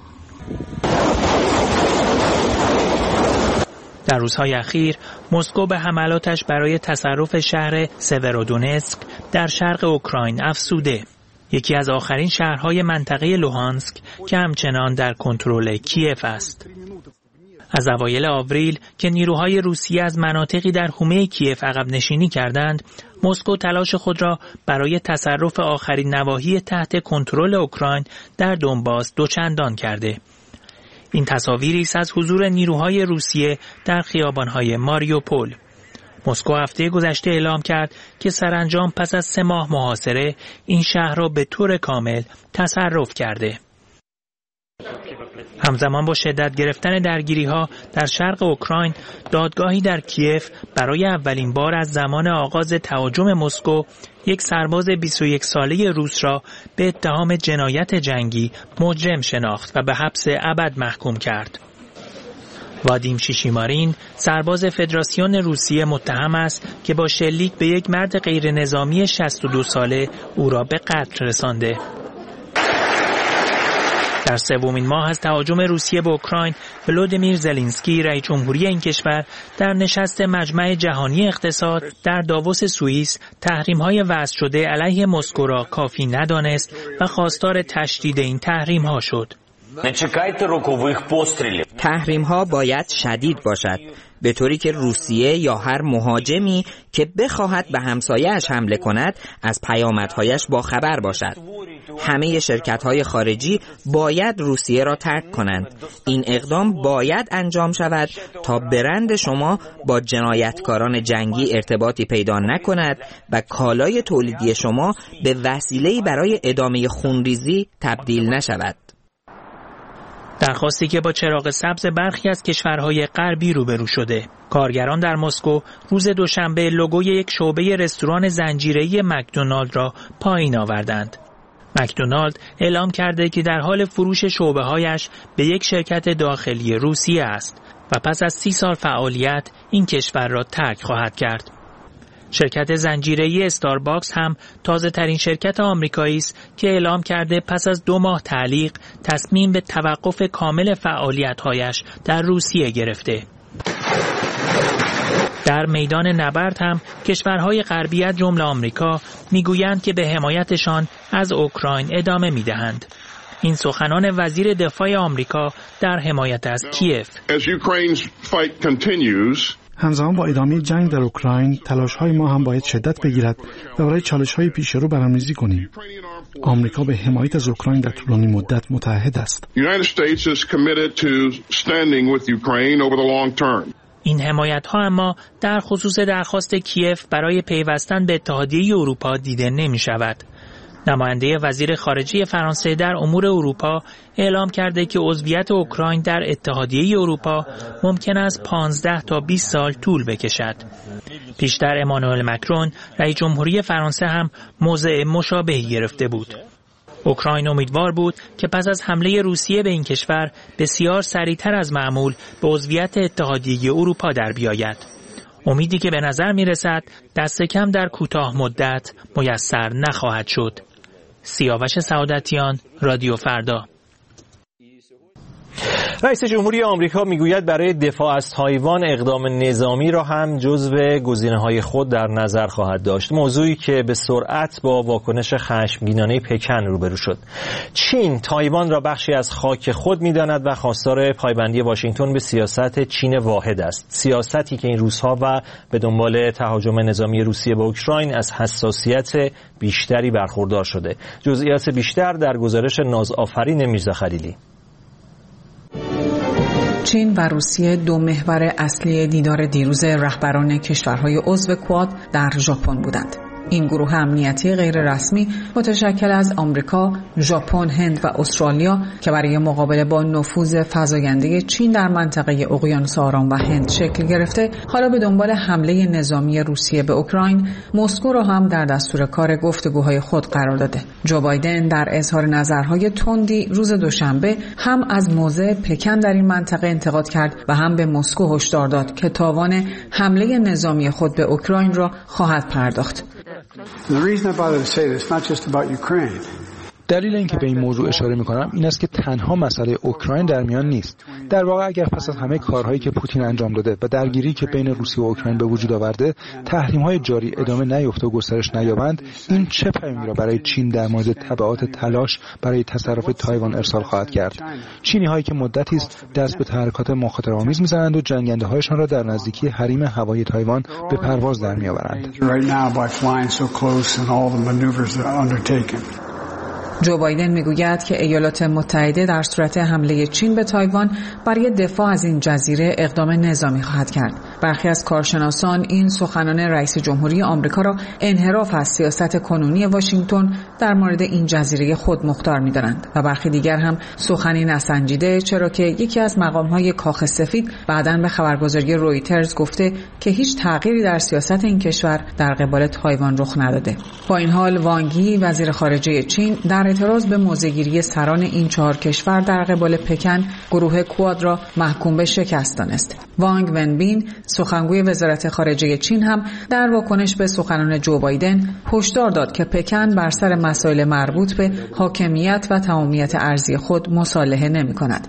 در روزهای اخیر مسکو به حملاتش برای تصرف شهر سورودونسک در شرق اوکراین افزوده، یکی از آخرین شهرهای منطقه لوهانسک که همچنان در کنترل کیف است. از اوایل آوریل که نیروهای روسیه از مناطقی در حومه کیف عقب نشینی کردند، مسکو تلاش خود را برای تصرف آخرین نواحی تحت کنترل اوکراین در دونباس دوچندان کرده. این تصاویری است از حضور نیروهای روسیه در خیابان‌های ماریوپول. مسکو هفته گذشته اعلام کرد که سرانجام پس از سه ماه محاصره این شهر را به طور کامل تصرف کرده. همزمان با شدت گرفتن درگیری‌ها در شرق اوکراین، دادگاهی در کیف برای اولین بار از زمان آغاز تهاجم مسکو یک سرباز بیست و یک ساله روس را به اتهام جنایت جنگی مجرم شناخت و به حبس ابد محکوم کرد. وادیم شیشیمارین، سرباز فدراسیون روسیه، متهم است که با شلیک به یک مرد غیر نظامی شصت و دو ساله او را به قتل رسانده. در سومین ماه از تهاجم روسیه به اوکراین، ولادیمیر زلنسکی رئیس جمهوری این کشور در نشست مجمع جهانی اقتصاد در داووس سوئیس تحریم‌های وضع شده علیه مسکو را کافی ندانست و خواستار تشدید این تحریم‌ها شد. تحریم‌ها باید شدید باشد، به طوری که روسیه یا هر مهاجمی که بخواهد به همسایه‌اش حمله کند از پیامدهایش باخبر باشد. همه شرکت‌های خارجی باید روسیه را ترک کنند. این اقدام باید انجام شود تا برند شما با جنایتکاران جنگی ارتباطی پیدا نکند و کالای تولیدی شما به وسیله‌ای برای ادامه خونریزی تبدیل نشود. درخواستی که با چراغ سبز برخی از کشورهای غربی روبرو شده. کارگران در مسکو روز دوشنبه لوگوی یک شعبه رستوران زنجیره‌ای مکدونالد را پایین آوردند. مکدونالد اعلام کرده که در حال فروش شعبه‌هایش به یک شرکت داخلی روسیه است و پس از سی سال فعالیت این کشور را ترک خواهد کرد. شرکت زنجیره‌ای استارباکس هم تازه ترین شرکت آمریکایی است که اعلام کرده پس از دو ماه تعلیق تصمیم به توقف کامل فعالیت‌هایش در روسیه گرفته. در میدان نبرد هم کشورهای غربی از جمله آمریکا میگویند که به حمایتشان از اوکراین ادامه میدهند. این سخنان وزیر دفاع آمریکا در حمایت از کیف. همزمان با ادامه جنگ در اوکراین، تلاش‌های ما هم باید شدت بگیرد و برای چالش‌های پیش رو برنامه‌ریزی کنیم. آمریکا به حمایت از اوکراین در طولانی مدت متعهد است. این حمایت‌ها اما در خصوص درخواست کیف برای پیوستن به اتحادیه اروپا دیده نمی‌شود. نماینده وزیر خارجه فرانسه در امور اروپا اعلام کرده که عضویت اوکراین در اتحادیه اروپا ممکن است پانزده تا بیست سال طول بکشد. پیشتر امانوئل مکرون رئیس جمهوری فرانسه هم موضع مشابهی گرفته بود. اوکراین امیدوار بود که پس از حمله روسیه به این کشور بسیار سریعتر از معمول به عضویت اتحادیه اروپا در بیاید. امیدی که به نظر می رسد دست کم در کوتاه مدت میسر نخواهد شد. سیاوش سعادتیان، رادیو فردا. رئیس جمهوری آمریکا میگوید برای دفاع از تایوان اقدام نظامی را هم جزو گزینه‌های خود در نظر خواهد داشت، موضوعی که به سرعت با واکنش خشمگینانه پکن روبرو شد. چین تایوان را بخشی از خاک خود می‌داند و خواستار پایبندی واشنگتن به سیاست چین واحد است، سیاستی که این روزها و به دنبال تهاجم نظامی روسیه به اوکراین از حساسیت بیشتری برخوردار شده. جزئیات بیشتر در گزارش نازآفرین میرزا خلیلی. چین و روسیه دو محور اصلی دیدار دیروز رهبران کشورهای عضو کواد در ژاپن بودند. این گروه امنیتی غیر رسمی متشکل از آمریکا، ژاپن، هند و استرالیا که برای مقابله با نفوذ فزاینده چین در منطقه اقیانوس آرام و هند شکل گرفته، حالا به دنبال حمله نظامی روسیه به اوکراین، مسکو را هم در دستور کار گفتگوهای خود قرار داده. جو بایدن در اظهار نظرهای تندی روز دوشنبه هم از موضع پکن در این منطقه انتقاد کرد و هم به مسکو هشدار داد که تاوان حمله نظامی خود به اوکراین را خواهد پرداخت. The reason I bother to say this, not just about Ukraine. دلیل اینکه به این موضوع اشاره می‌کنم این است که تنها مسئله اوکراین در میان نیست. در واقع اگر پس از همه کارهایی که پوتین انجام داده و درگیری که بین روسیه و اوکراین به وجود آورده، تحریم‌های جاری ادامه نیافته و گسترش نیابند، این چه پیامی را برای چین در مورد تبعات تلاش برای تصرف تایوان ارسال خواهد کرد؟ چینی‌هایی که مدتی است دست به تحرکات مخاطره‌آمیز می‌زنند و جنگنده‌هایشان را در نزدیکی حریم هوایی تایوان به پرواز در می‌آورند. جو بایدن میگوید که ایالات متحده در صورت حمله چین به تایوان برای دفاع از این جزیره اقدام نظامی خواهد کرد. برخی از کارشناسان این سخنان رئیس جمهوری آمریکا را انحراف از سیاست کنونی واشنگتن در مورد این جزیره خود مختار می‌دانند و برخی دیگر هم سخنی نسنجیده، چرا که یکی از مقام‌های کاخ سفید بعداً به خبرگزاری رویترز گفته که هیچ تغییری در سیاست این کشور در قبال تایوان رخ نداده. با این حال وانگ یی وزیر خارجه چین در اعتراض به موضع‌گیری سران این چهار کشور در قبال پکن، گروه کواد را محکوم به شکست دانست. وانگ ونبین سخنگوی وزارت خارجه چین هم در واکنش به سخنان جو بایدن هشدار داد که پکن بر سر مسائل مربوط به حاکمیت و تمامیت ارضی خود مصالحه نمی‌کند.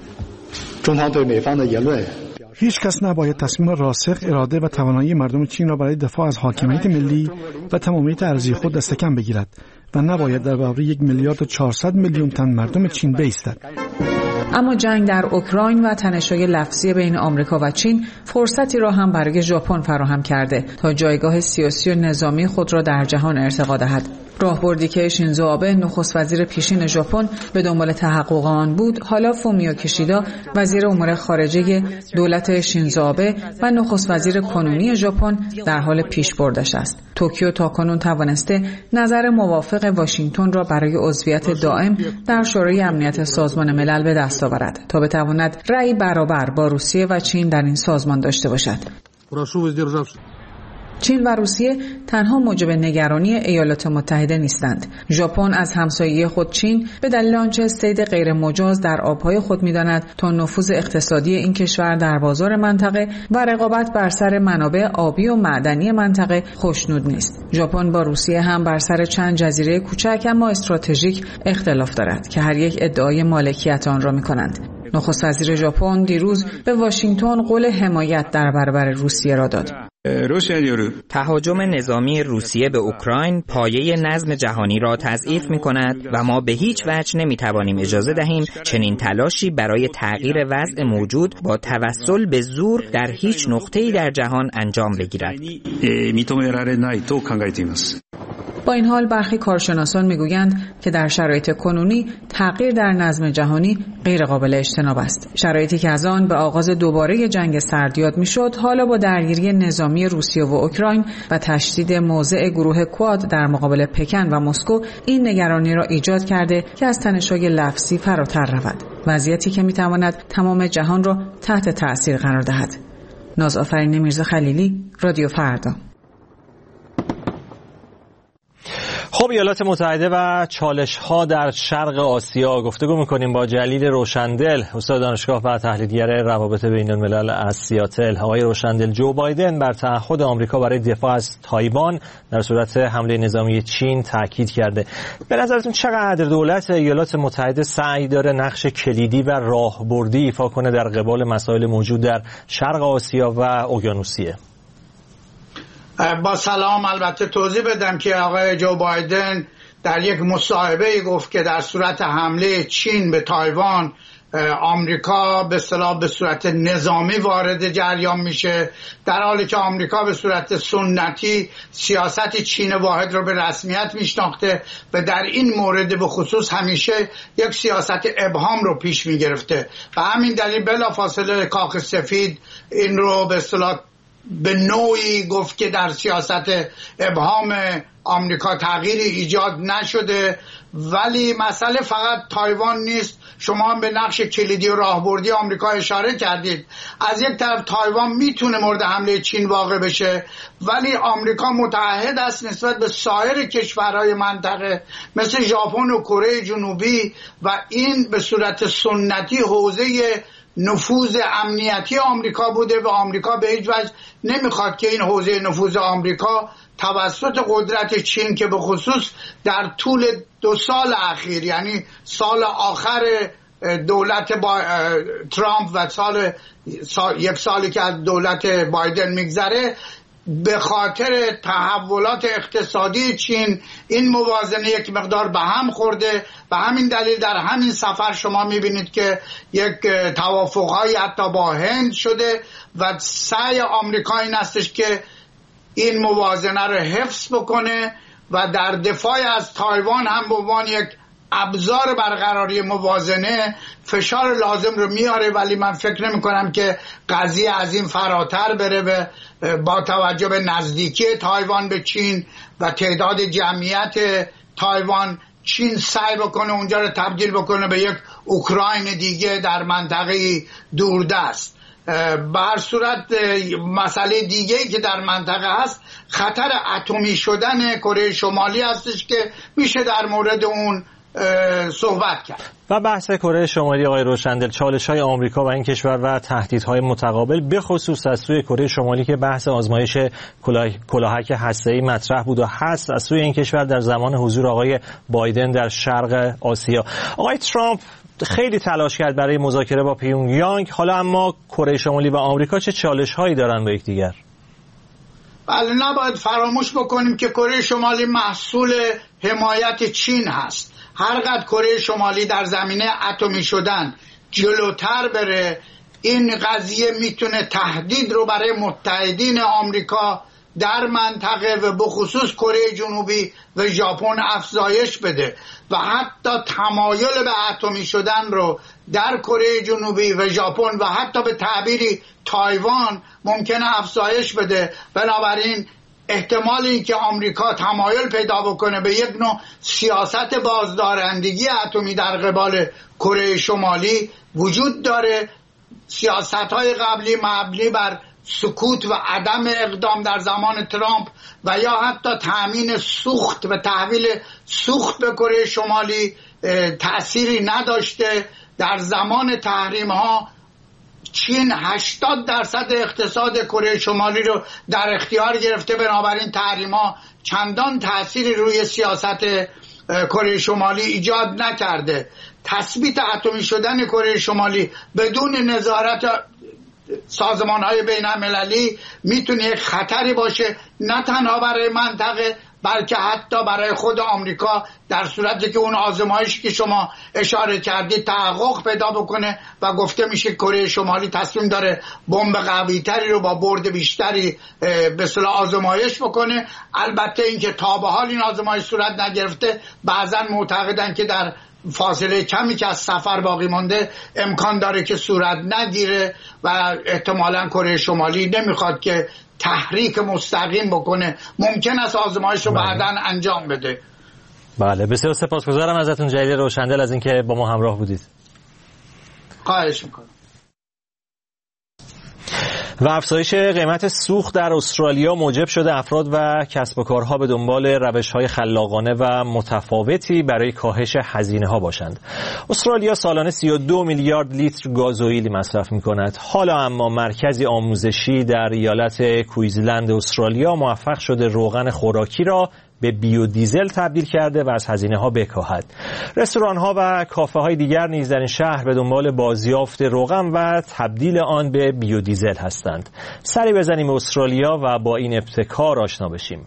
هیچ کس نباید تصمیم راسخ، اراده و توانایی مردم چین را برای دفاع از حاکمیت ملی و تمامیت ارضی خود دستکم بگیرد و نباید در برابر یک میلیارد و چهارصد میلیون تن مردم چین بایستد. اما جنگ در اوکراین و تنش‌های لفظی بین آمریکا و چین فرصتی را هم برای ژاپن فراهم کرده تا جایگاه سیاسی و نظامی خود را در جهان ارتقا دهد. راهبردی که شینزو آبه نخست وزیر پیشین ژاپن به دنبال تحقق آن بود، حالا فومیو کشیدا وزیر امور خارجه دولت شینزو آبه و نخست وزیر کنونی ژاپن در حال پیشبردش است. توکیو تاکنون توانسته نظر موافق واشنگتن را برای عضویت دائم در شورای امنیت سازمان ملل به دست آورد تا بتواند رأی برابر با روسیه و چین در این سازمان داشته باشد. چین و روسیه تنها موجب نگرانی ایالات متحده نیستند. ژاپن از همسایه خود چین به دلیل آنچه صید غیر مجاز در آبهای خود می‌داند تا نفوذ اقتصادی این کشور در بازار منطقه و رقابت بر سر منابع آبی و معدنی منطقه خوشنود نیست. ژاپن با روسیه هم بر سر چند جزیره کوچک اما استراتژیک اختلاف دارد که هر یک ادعای مالکیت آن را می‌کنند. نخست وزیر ژاپن دیروز به واشنگتن قول حمایت در برابر روسیه را داد. تهاجم نظامی روسیه به اوکراین پایه نظم جهانی را تضعیف می‌کند و ما به هیچ وجه نمی‌توانیم اجازه دهیم چنین تلاشی برای تغییر وضع موجود با توسل به زور در هیچ نقطه‌ای در جهان انجام بگیرد. با این حال برخی کارشناسان میگویند که در شرایط کنونی تغییر در نظم جهانی غیر قابل اجتناب است. شرایطی که از آن به آغاز دوباره جنگ سرد یاد میشد، حالا با درگیری نظامی روسیه و اوکراین و تشدید موضع گروه کواد در مقابل پکن و مسکو این نگرانی را ایجاد کرده که از تنش‌های لفظی فراتر رود. وضعیتی که میتواند تمام جهان را تحت تأثیر قرار دهد. نازآفرین میرزا خلیلی، رادیو فردا. خب ایالات متحده و چالش‌ها در شرق آسیا گفتگو می‌کنیم با جلیل روشندل، استاد دانشگاه و تحلیلگر روابط بین‌الملل از سیاتل. آقای روشندل، جو بایدن بر تعهد آمریکا برای دفاع از تایوان در صورت حمله نظامی چین تاکید کرده. به نظرتون چقدر دولت ایالات متحده سعی داره نقش کلیدی و راهبردی ایفا کنه در قبال مسائل موجود در شرق آسیا و اقیانوسیه؟ با سلام، البته توضیح بدم که آقای جو بایدن در یک مصاحبه گفت که در صورت حمله چین به تایوان آمریکا به اصطلاح به صورت نظامی وارد جریان میشه، در حالی که آمریکا به صورت سنتی سیاست چین واحد رو به رسمیت میشناخته و در این مورد به خصوص همیشه یک سیاست ابهام رو پیش میگرفته و همین دلیل بلافاصله کاخ سفید این رو به اصطلاح به نوعی گفت که در سیاست ابهام آمریکا تغییری ایجاد نشده. ولی مسئله فقط تایوان نیست، شما هم به نقش کلیدی و راهبردی آمریکا اشاره کردید. از یک طرف تایوان میتونه مورد حمله چین واقع بشه، ولی آمریکا متعهد است نسبت به سایر کشورهای منطقه مثل ژاپن و کره جنوبی و این به صورت سنتی حوزه نفوذ امنیتی آمریکا بوده و آمریکا به هیچ وجه نمیخواد که این حوزه نفوذ آمریکا توسط قدرت چین که به خصوص در طول دو سال اخیر، یعنی سال آخر دولت با ترامپ و سال, سال یک سالی که از دولت بایدن میگذره، به خاطر تحولات اقتصادی چین این موازنه یک مقدار به هم خورده و همین دلیل در همین سفر شما میبینید که یک توافقهایی حتی با هند شده و سعی آمریکا این استش که این موازنه رو حفظ بکنه و در دفاع از تایوان هم به عنوان یک ابزار برقراری موازنه فشار لازم رو میاره. ولی من فکر نمی کنم که قضیه از این فراتر بره و با توجه به نزدیکی تایوان به چین و تعداد جمعیت تایوان، چین سعی بکنه اونجا رو تبدیل بکنه به یک اوکراین دیگه در منطقه دوردست. به هر صورت مسئله دیگه‌ای که در منطقه هست خطر اتمی شدن کره شمالی هستش که میشه در مورد اون صحبت کرد. و بحث کره شمالی آقای روشندل، چالش‌های آمریکا و این کشور و تهدیدهای متقابل به خصوص از سوی کره شمالی که بحث آزمایش کلاهک هسته‌ای مطرح بود و هست از سوی این کشور در زمان حضور آقای بایدن در شرق آسیا. آقای ترامپ خیلی تلاش کرد برای مذاکره با پیونگ یانگ، حالا اما کره شمالی و آمریکا چه چالش‌هایی دارن با یکدیگر؟ بله، نباید فراموش بکنیم که کره شمالی محصول حمایت چین هست. هرقدر کره شمالی در زمینه اتمی شدن جلوتر بره، این قضیه میتونه تهدید رو برای متحدین آمریکا در منطقه و به خصوص کره جنوبی و ژاپن افزایش بده و حتی تمایل به اتمی شدن رو در کره جنوبی و ژاپن و حتی به تعبیری تایوان ممکنه افزایش بده. بنابراین احتمال این که آمریکا تمایل پیدا بکنه به یک نوع سیاست بازدارندگی اتمی در قبال کره شمالی وجود داره. سیاست‌های قبلی مبنی بر سکوت و عدم اقدام در زمان ترامپ و یا حتی تأمین سوخت و تحویل سوخت به کره شمالی تأثیری نداشته. در زمان تحریم‌ها چین هشتاد درصد اقتصاد کره شمالی رو در اختیار گرفته، بنابراین تحریم‌ها چندان تأثیری روی سیاست کره شمالی ایجاد نکرده. تثبیت اتمی شدن کره شمالی بدون نظارت سازمان‌های بین‌المللی میتونه یک خطری باشه، نه تنها برای منطقه بلکه حتی برای خود آمریکا در صورتی که اون آزمایشی که شما اشاره کردید تحقق پیدا بکنه و گفته میشه کره شمالی تصمیم داره بمب قوی‌تری رو با برد بیشتری به اصطلاح آزمایش بکنه. البته اینکه تا به حال این آزمایش صورت نگرفته، بعضا معتقدن که در فاصله کمی که از سفر باقی مانده امکان داره که صورت نگیره و احتمالاً کره شمالی نمیخواد که تحریک مستقیم بکنه، ممکن است آزمایش رو بعداً انجام بده. بله، بسیار سپاسگزارم ازتون جلیل روشندل از اینکه با ما همراه بودید. خواهش میکنم. و افزایش قیمت سوخت در استرالیا موجب شده افراد و کسب و کارها به دنبال روش‌های خلاقانه و متفاوتی برای کاهش هزینه‌ها باشند. استرالیا سالانه سی و دو میلیارد لیتر گازوئیل مصرف می‌کند. حالا اما مرکزی آموزشی در ایالت کویزلند استرالیا موفق شده روغن خوراکی را به بیودیزل تبدیل کرده و از هزینه‌ها بکاهد. رستوران‌ها و کافه‌های دیگر نیز در این شهر به دنبال بازیافت روغن و تبدیل آن به بیودیزل هستند. سری بزنیم به استرالیا و با این ابتکار آشنا بشیم.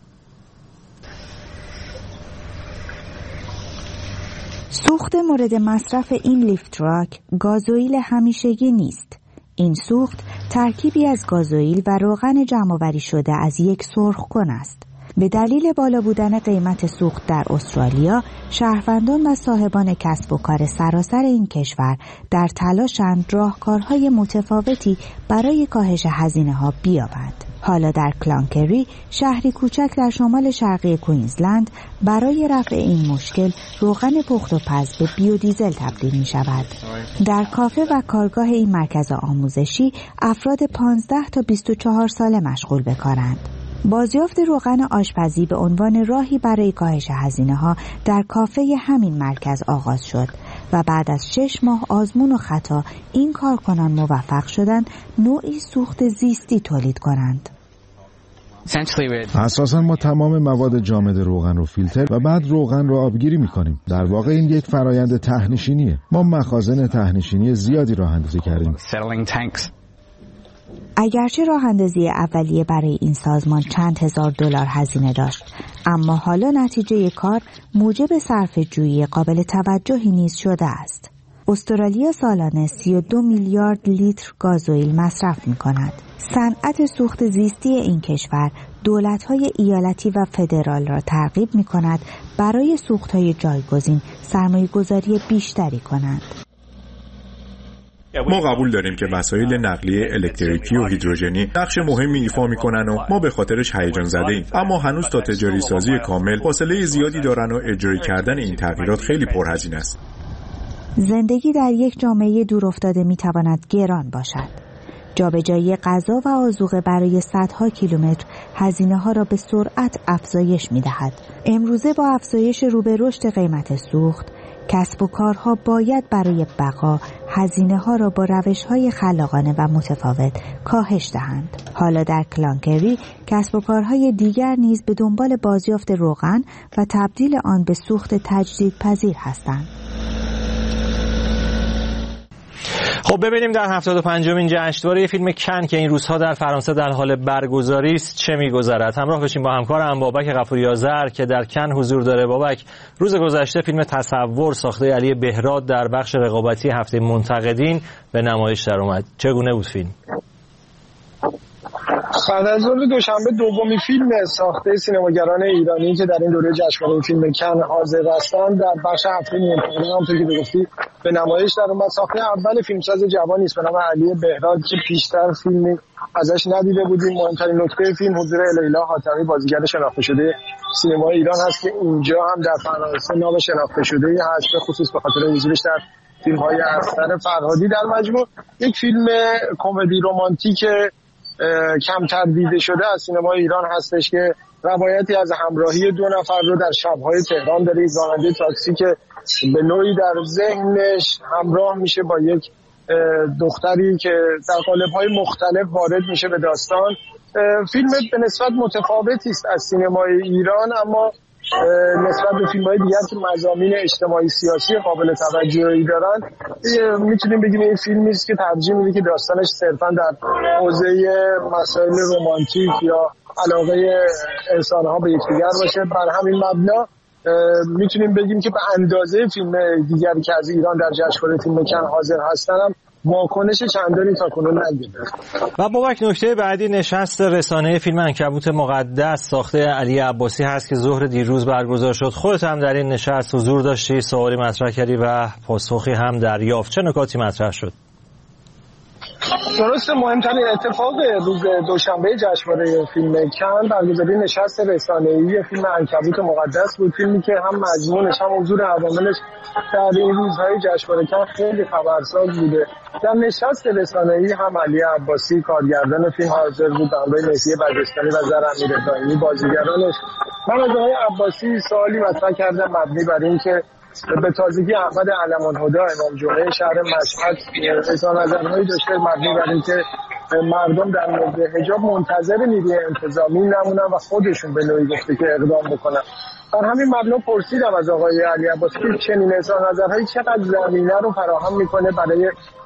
سوخت مورد مصرف این لیفت تراک گازوئیل همیشگی نیست. این سوخت ترکیبی از گازوئیل و روغن جمع‌آوری شده از یک سرخکن است. به دلیل بالا بودن قیمت سوخت در استرالیا، شهروندان و صاحبان کسب و کار سراسر این کشور در تلاشند راهکارهای متفاوتی برای کاهش هزینه‌ها بیابند. حالا در کلانکری، شهری کوچک در شمال شرقی کوینزلند، برای رفع این مشکل روغن پخت و پز به بیودیزل تبدیل می شود. در کافه و کارگاه این مرکز آموزشی افراد پانزده تا بیست و چهار ساله مشغول به کارند. بازیافت روغن آشپزی به عنوان راهی برای کاهش هزینه‌ها در کافه همین مرکز آغاز شد و بعد از شش ماه آزمون و خطا این کارکنان موفق شدند نوعی سوخت زیستی تولید کنند. اساساً ما تمام مواد جامد روغن رو فیلتر و بعد روغن رو آبگیری می‌کنیم. در واقع این یک فرایند ته‌نشینیه. ما مخازن ته‌نشینی زیادی راه اندازی کردیم. اگرچه راه اندازی اولیه برای این سازمان چند هزار دلار هزینه داشت، اما حالا نتیجه کار موجب صرفه‌جویی قابل توجهی نیز شده است. استرالیا سالانه سی و دو میلیارد لیتر گازوئیل مصرف می‌کند. صنعت سوخت زیستی این کشور دولت‌های ایالتی و فدرال را ترغیب می‌کند برای سوخت‌های جایگزین سرمایه‌گذاری بیشتری کنند. ما قبول داریم که وسایل نقلیه الکتریکی و هیدروژنی نقش مهمی ایفا میکنن و ما به خاطرش هیجان زده ایم، اما هنوز تا تجاری سازی کامل فاصله زیادی دارن و اجرایی کردن این تغییرات خیلی پرهزینه است. زندگی در یک جامعه دورافتاده میتواند گران باشد. جابجایی غذا و آذوقه برای صدها کیلومتر هزینه ها را به سرعت افزایش میدهد. امروزه با افزایش رو به رشد قیمت سوخت، کسب و کارها باید برای بقا هزینه ها را با روش های خلاقانه و متفاوت کاهش دهند. حالا در کلانکری کسب و کارهای دیگر نیز به دنبال بازیافت روغن و تبدیل آن به سوخت تجدیدپذیر هستند. خب ببینیم در هفتاد و پنجمین جشنواره فیلم کن که این روزها در فرانسه در حال برگزاری است چه می‌گذرد. همراه بشیم با همکارم بابک غفوری آذر که در کن حضور داره. بابک، روز گذشته فیلم تصور ساخته علی بهراد در بخش رقابتی هفته منتقدین به نمایش در اومد. چگونه بود فیلم؟ بعد از ظهر دوشنبه دومین فیلم ساخته سینماگران ایرانی که در این دوره جشنواره فیلم کن حاضر هستند در بخش هفته منتقدین همونطور که گفتی به نمایش در اومد. ساخته اول فیلمساز جوانی است به نام علی بهراد که پیشتر فیلمی ازش ندیده بودیم. مهمترین نکته فیلم حضور الیلا حاتمی بازیگر شناخته شده سینما ایران هست که اینجا هم در فرانسه نام شناخته شده هست، به خصوص به خاطر حضورش در فیلم‌های اثر فرهادی. در مجموع یک فیلم کمدی رمانتیک کمتر دیده شده از سینما ایران هستش که روایتی از همراهی دو نفر رو در شب‌های تهران داره. راننده تاکسی که به نوعی در ذهنش همراه میشه با یک دختری که در قالب‌های مختلف وارد میشه به داستان. فیلم به نسبت متفاوتی است از سینمای ایران، اما نسبت به فیلم‌های دیگر که مضامین اجتماعی سیاسی قابل توجهی دارن میتونیم بگیم این فیلمی است که ترجیح میده که داستانش صرفاً در حوزه مسائل رمانتیک یا علاقه انسان‌ها به یکدیگر باشه. بر همین مبنا میتونیم بگیم که به اندازه فیلم دیگری که از ایران در جشنواره فیلم کن حاضر هستن هم واکنش چندانی تاکنون نگرفته. و بابک، نکته بعدی نشست رسانه فیلم عنکبوت مقدس ساخته علی عباسی هست که ظهر دیروز برگزار شد. خودت هم در این نشست حضور داشتی، سوالی مطرح کردی و پاسخی هم دریافت. چه نکاتی مطرح شد؟ درسته، مهمترین اتفاق روز دوشنبه جشنواره فیلم کن برگزاری نشست رسانه‌ای فیلم عنکبوت مقدس بود. فیلمی که هم مضمونش هم حضور عواملش در این روزهای جشنواره کن خیلی خبرساز بوده. در نشست رسانه‌ای هم علی عباسی کارگردان فیلم حاضر بود، همراه مهدی بجستانی و زر امیرابراهیمی بازیگرانش. من از آقای عباسی سوالی مطرح کردم مبنی بر این که به تازگی احمد علم‌الهدی امام جمعه شهر مشهد اظهار نظرهایی داشته مبنی بر اینکه مردم در مورد حجاب منتظر نیروی انتظامی نمونن و خودشون به نوعی گفته که اقدام بکنن. در همین مبنا پرسیدم از آقای علی عباسی که چنین اظهار نظرهایی چقدر زمینه رو فراهم میکنه برای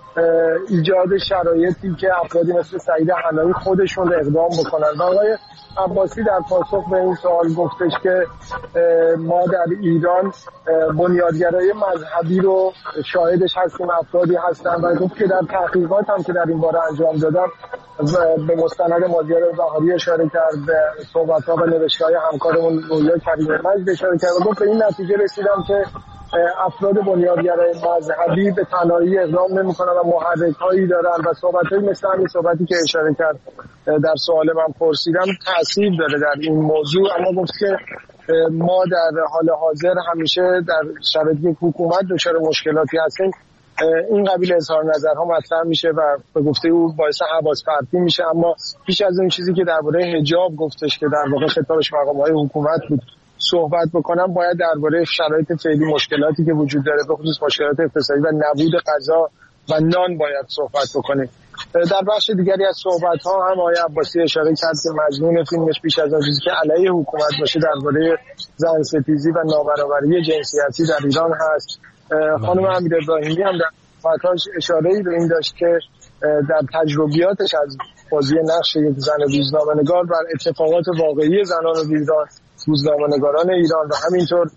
ایجاد شرایطی که افرادی مثل سعید حنایی خودشون اقدام بکنن. و آقای عباسی در پاسخ به این سوال گفتش که ما در ایران بنیادگرای مذهبی رو شاهدش هستیم، افرادی هستن و گفت که در تحقیقات هم که در این باره انجام دادم به مستند مازیار بهاری اشاره کرد، به صحبت‌ها و نوشته‌های همکارمون رویا کریم مجد اشاره کرد و گفت به این نتیجه رسیدم که افراد بنیادگرای مذهبی به تنهایی اقدام نمی‌کنن و محرک‌هایی دارن و صحبت‌هایی مثل همین صحبتی که اشاره کرد در سوال من پرسیدم تأثیر داره در این موضوع. اما گفت که ما در حال حاضر همیشه در شرایطی حکومت دچار مشکلاتی هستیم این قبیل اظهار نظرها مطرح میشه و به گفته او باعث حواس پرتی میشه. اما پیش از اون چیزی که درباره حجاب گفتش که در واقع خطابش مقام‌های حکومت بود صحبت بکنم، باید درباره شرایط فعلی مشکلاتی که وجود داره به خصوص مشکلات اقتصادی و نبود غذا و نان باید صحبت بکنیم. در بخش دیگری از صحبت‌ها هم آقای عباسی اشاره کرد که مضمون فیلمش پیش از اون چیزی که علیه حکومت باشه درباره زن‌ستیزی و نابرابری جنسیتی در ایران هست. خانم امیرابراهیمی هم در صحبت‌هاش اشاره‌ای به این داشت که در تجربیاتش از بازی نقش یک زن روزنامه‌نگار بر اتفاقات واقعی زنان ایران، روزنامه‌نگاران ایران و همینطور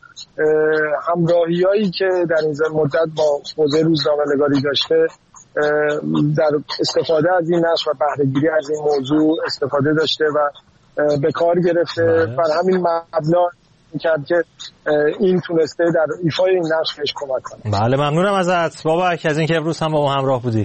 همراهی‌هایی که در این مدت با حوزه روزنامه‌نگاری داشته در استفاده از این نقش و بهره‌گیری از این موضوع استفاده داشته و به کار گرفته. بر همین مبنا کرد که این تونسته در ایفای این نقش بهش کمک کنه. بله، ممنونم ازت بابک از اینکه امروز هم با ما همراه بودی.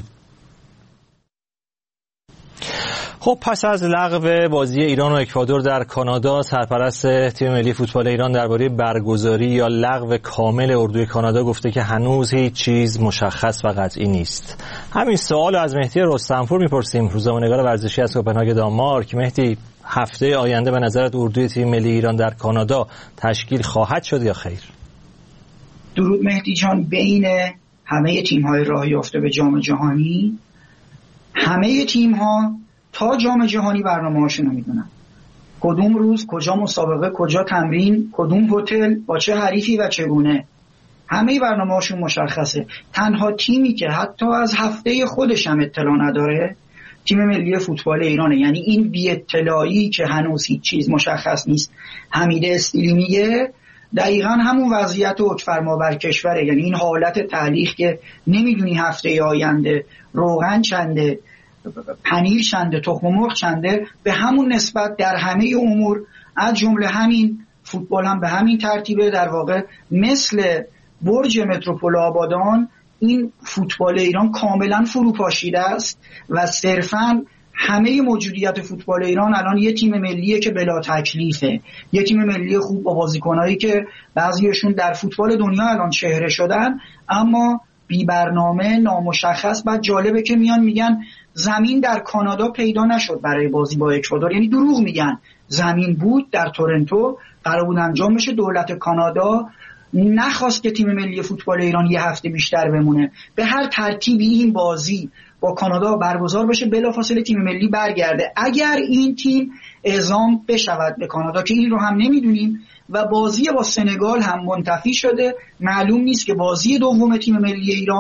خب پس از لغو بازی ایران و اکوادور در کانادا، سرپرست تیم ملی فوتبال ایران درباره برگزاری یا لغو کامل اردوی کانادا گفته که هنوز هیچ چیز مشخص و قطعی نیست. همین سوال از مهدی رستمپور میپرسیم، روزنامه‌نگار ورزشی از کوپنهاگ دانمارک. مهدی، هفته آینده به نظرت اردوی تیم ملی ایران در کانادا تشکیل خواهد شد یا خیر؟ درود مهدی جان. بین همه تیم‌های راه یافته به جام جهانی، همه تیم‌ها تا جام جهانی برنامه‌هاشون رو میدونن، کدوم روز، کجا مسابقه، کجا تمرین، کدوم هتل، با چه حریفی و چگونه. همه برنامه‌هاشون مشخصه. تنها تیمی که حتی از هفته خودش هم اطلاع نداره تیم ملی فوتبال ایرانه. یعنی این بی اطلاعی که هنوز هیچ چیز مشخص نیست حمید استیلی میگه دقیقاً همون وضعیت حکم‌فرما بر کشوره. یعنی این حالت تعلیق که نمیدونی هفته آینده روغن چنده، پنیر چنده، تخم مرغ چنده، به همون نسبت در همه امور از جمله همین فوتبال هم به همین ترتیبه. در واقع مثل برج متروپول آبادان این فوتبال ایران کاملا فروپاشیده است و صرفاً همه موجودیت فوتبال ایران الان یه تیم ملیه که بلا تکلیفه، یه تیم ملی خوب با بازیکنایی که بعضیشون در فوتبال دنیا الان چهره شدن اما بی برنامه، نامشخص. بعد جالبه که میان میگن زمین در کانادا پیدا نشد برای بازی با اکوادور. یعنی دروغ میگن، زمین بود در تورنتو، قرار بود انجام بشه. دولت کانادا نخواست که تیم ملی فوتبال ایران یه هفته بیشتر بمونه. به هر ترتیبی این بازی با کانادا برگزار بشه، بلافاصله تیم ملی برگرده. اگر این تیم اعزام بشود به کانادا که این رو هم نمیدونیم و بازی با سنگال هم منتفی شده، معلوم نیست که بازی دوم تیم ملی ایران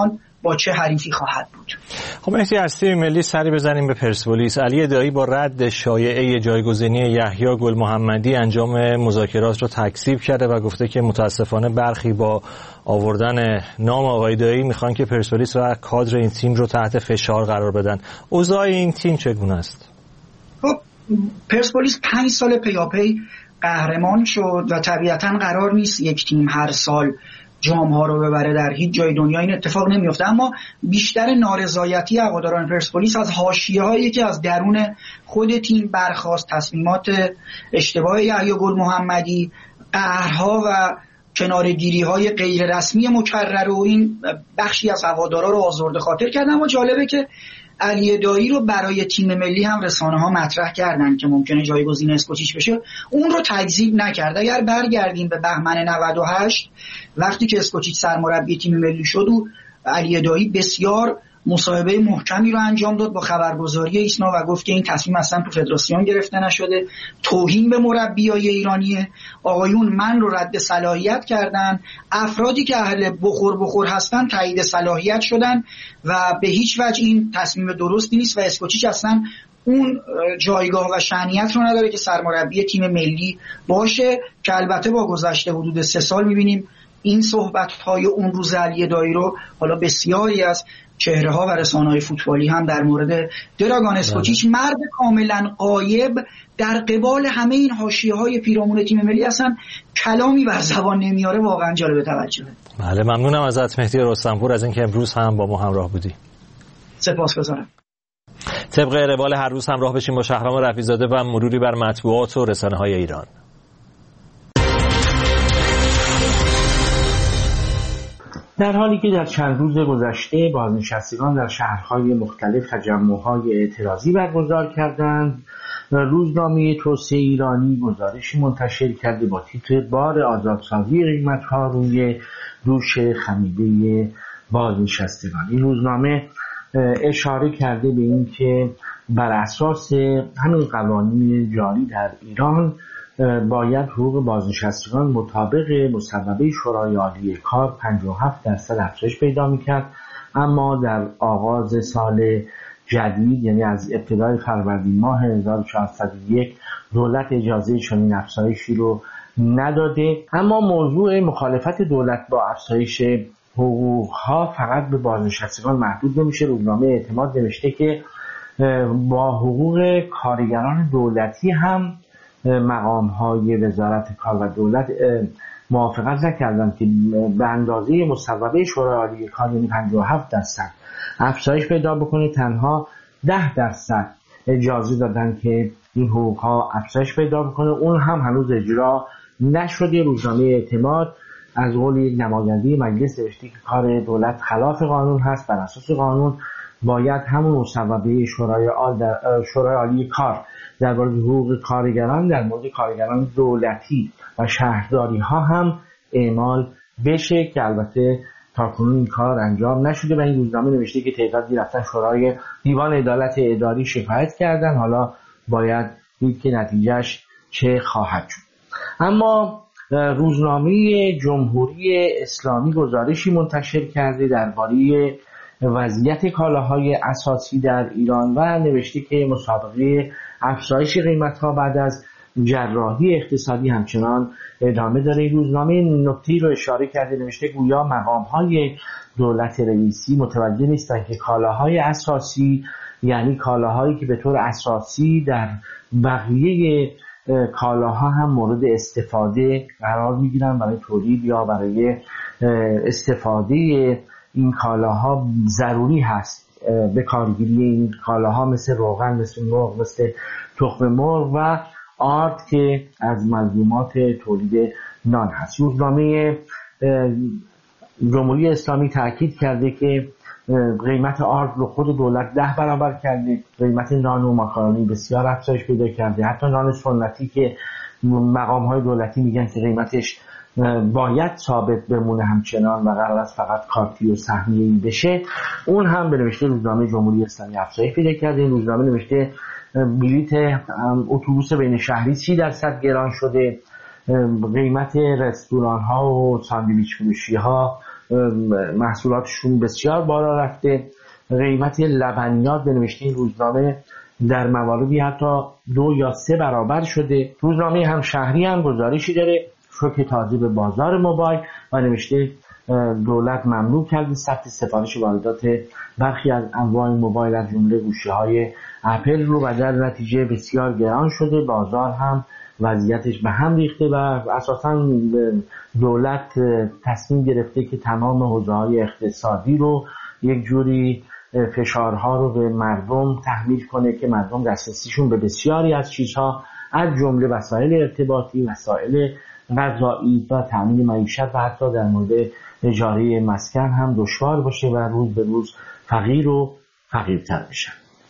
با چه حریفی خواهد بود. خب مهدی، از تیم ملی سری بزنیم به پرسپولیس. علی دایی با رد شایعه جایگزینی یحیی گل محمدی انجام مذاکرات رو تکذیب کرده و گفته که متاسفانه برخی با آوردن نام آقای دایی میخوان که پرسپولیس و کادر این تیم رو تحت فشار قرار بدن. اوضاع این تیم چگونه است؟ خب پرسپولیس پنج سال پیاپی قهرمان شد و طبیعتاً قرار نیست یک تیم هر سال جام ها رو ببره. در هیچ جای دنیا این اتفاق نمیفته، اما بیشتر نارضایتی هواداران پرسپولیس از حاشیه‌هایی که از درون خود تیم برخاست، تصمیمات اشتباه یحیی گل محمدی، قهرها و کناره‌گیری‌های غیر رسمی مکرر و این بخشی از هوادارا رو آزرده خاطر کرد. اما جالبه که علی دایی رو برای تیم ملی هم رسانه‌ها مطرح کردن که ممکنه جایگزین اسکوچیچ بشه، اون رو تکذیب نکرد. اگر برگردیم به بهمن نود و هشت وقتی که اسکوچیچ سرمربی تیم ملی شد و علی دایی بسیار مصاحبه محکمی رو انجام داد با خبرگزاری ایسنا و گفت که این تصمیم اصلا تو فدراسیون گرفته نشده، توهین به مربیای ایرانیه، آقایون من رو رد صلاحیت کردن، افرادی که اهل بخور بخور هستن تایید صلاحیت شدن و به هیچ وجه این تصمیم درستی نیست و اسکوچیچ اصلا اون جایگاه و شأنیت رو نداره که سرمربی تیم ملی باشه، که البته با گذشته حدود سه سال می‌بینیم این صحبت‌های اون روز علی دایی رو حالا بسیاری از چهره‌ها و رسانه‌های فوتبالی هم در مورد دراگان اسکوچیچ، مرد کاملا غایب در قبال همه این حاشیه‌های پیرامون تیم ملی، اصلا کلامی بر زبان نمیاره، واقعا جالب توجهه. بله، ممنونم ازت مهدی رستمپور از اینکه امروز هم با ما همراه بودی. سپاسگزارم. طبق روال هر روز همراه بشیم با شهرام رفیع‌زاده و مروری بر مطبوعات و رسانه‌های ایران. در حالی که در چند روز گذشته بازنشستگان در شهرهای مختلف تجمع‌های اعتراضی برگزار کردند، روزنامه توسعه ایرانی گزارشی منتشر کرده با تیتر بار آزادسازی قیمت‌ها روی دوش خمیده بازنشستگان. این روزنامه اشاره کرده به این که بر اساس همین قوانین جاری در ایران باید حقوق بازنشستگان مطابق مصوبه شورای عالی کار پنجاه و هفت درصد افزایش پیدا می‌کرد، اما در آغاز سال جدید یعنی از ابتدای فروردین ماه هزار و چهارصد و یک دولت اجازه چنین افزایشی رو نداده. اما موضوع مخالفت دولت با افزایش حقوق‌ها فقط به بازنشستگان محدود نمیشه. روزنامه اعتماد نوشته که با حقوق کارگران دولتی هم مقام‌های وزارت کار و دولت موافقت نکردند که به اندازه مصوبه شورای عالی کار یعنی پنجاه و هفت درصد افزایش پیدا بکنه. تنها ده درصد اجازه دادن که این حقوق‌ها افزایش پیدا بکنه، اون هم هنوز اجرا نشده. روزنامه اعتماد از قول یک نماینده مجلس نوشته که کار دولت خلاف قانون هست. بر اساس قانون باید همون مصوبه شورای عالی در شورای عالی کار درباره حقوق کارگران در مورد کارگران دولتی و شهرداری ها هم اعمال بشه، که البته تاکنون این کار انجام نشده و این روزنامه نوشته که تعدادی رفتن شورای دیوان عدالت اداری شکایت کردن. حالا باید دید که نتیجهش چه خواهد شد. اما روزنامه جمهوری اسلامی گزارشی منتشر کرده درباره وضعیت کالاهای اساسی در ایران و نوشته که مسابقه افزایش قیمت‌ها بعد از جراحی اقتصادی همچنان ادامه داره. این روزنامه نکته‌ای رو اشاره کرده، نوشته گویا مقام‌های دولت رئیسی متوجه نیستند که کالاهای اساسی یعنی کالاهایی که به طور اساسی در بقیه کالاها هم مورد استفاده قرار می‌گیرن برای تولید یا برای استفاده این کالاها ضروری هست به کارگیری این کالاها، مثل روغن، مثل مرغ، مثل تخم مرغ و آرد که از ملزومات تولید نان هست. روزنامه جمهوری اسلامی تاکید کرده که قیمت آرد رو خود دولت ده برابر کرده، قیمت نان و ماکارونی بسیار افزایش پیدا کرده، حتی نان سنتی که مقام های دولتی میگن که قیمتش باید ثابت بمونه همچنان و قرار است فقط کارتی و سهمیه‌ای بشه، اون هم به نوشته روزنامه جمهوری اسلامی افزایش پیدا کرده. این روزنامه نوشته بلیت اتوبوس بین شهری سی درصد گران شده، قیمت رستوران ها و ساندویچ فروشی ها محصولاتشون بسیار بالا رفته. قیمت لبنیات به نوشته این روزنامه در مواردی حتی دو یا سه برابر شده. روزنامه هم شهری هم گزارشی داره شوک تازه به بازار موبایل و نوشته دولت ممنوع کرده ثبت سفارش واردات برخی از انواع موبایل از جمله گوشی‌های اپل رو و در نتیجه بسیار گران شده. بازار هم وضعیتش به هم ریخته و اساساً دولت تصمیم گرفته که تمام حوزه‌های اقتصادی رو یک جوری فشارها رو به مردم تحمیل کنه که مردم دسترسیشون به بسیاری از چیزها از جمله وسایل ارتباطی، وسایل غذایی و تامین معیشت و حتی در مورد اجاره مسکن هم دشوار باشه و روز به روز فقیر و فقیرتر بشن.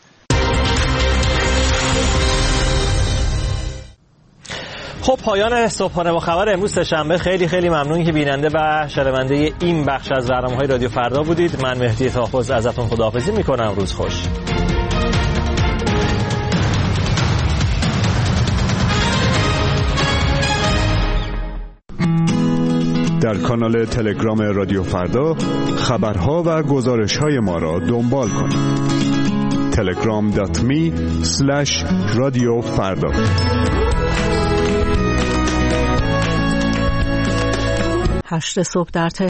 خب پایان صبحانه با خبر امروز سه‌شنبه. خیلی خیلی ممنون که بیننده و شنونده این بخش از برنامه‌های رادیو فردا بودید. من مهدی طاهوز ازتون خداحافظی میکنم. روز خوش. در کانال تلگرام رادیو فردا خبرها و گزارش‌های ما را دنبال کنید. تلگرام دات می اسلش رادیو فردا. هشت صبح در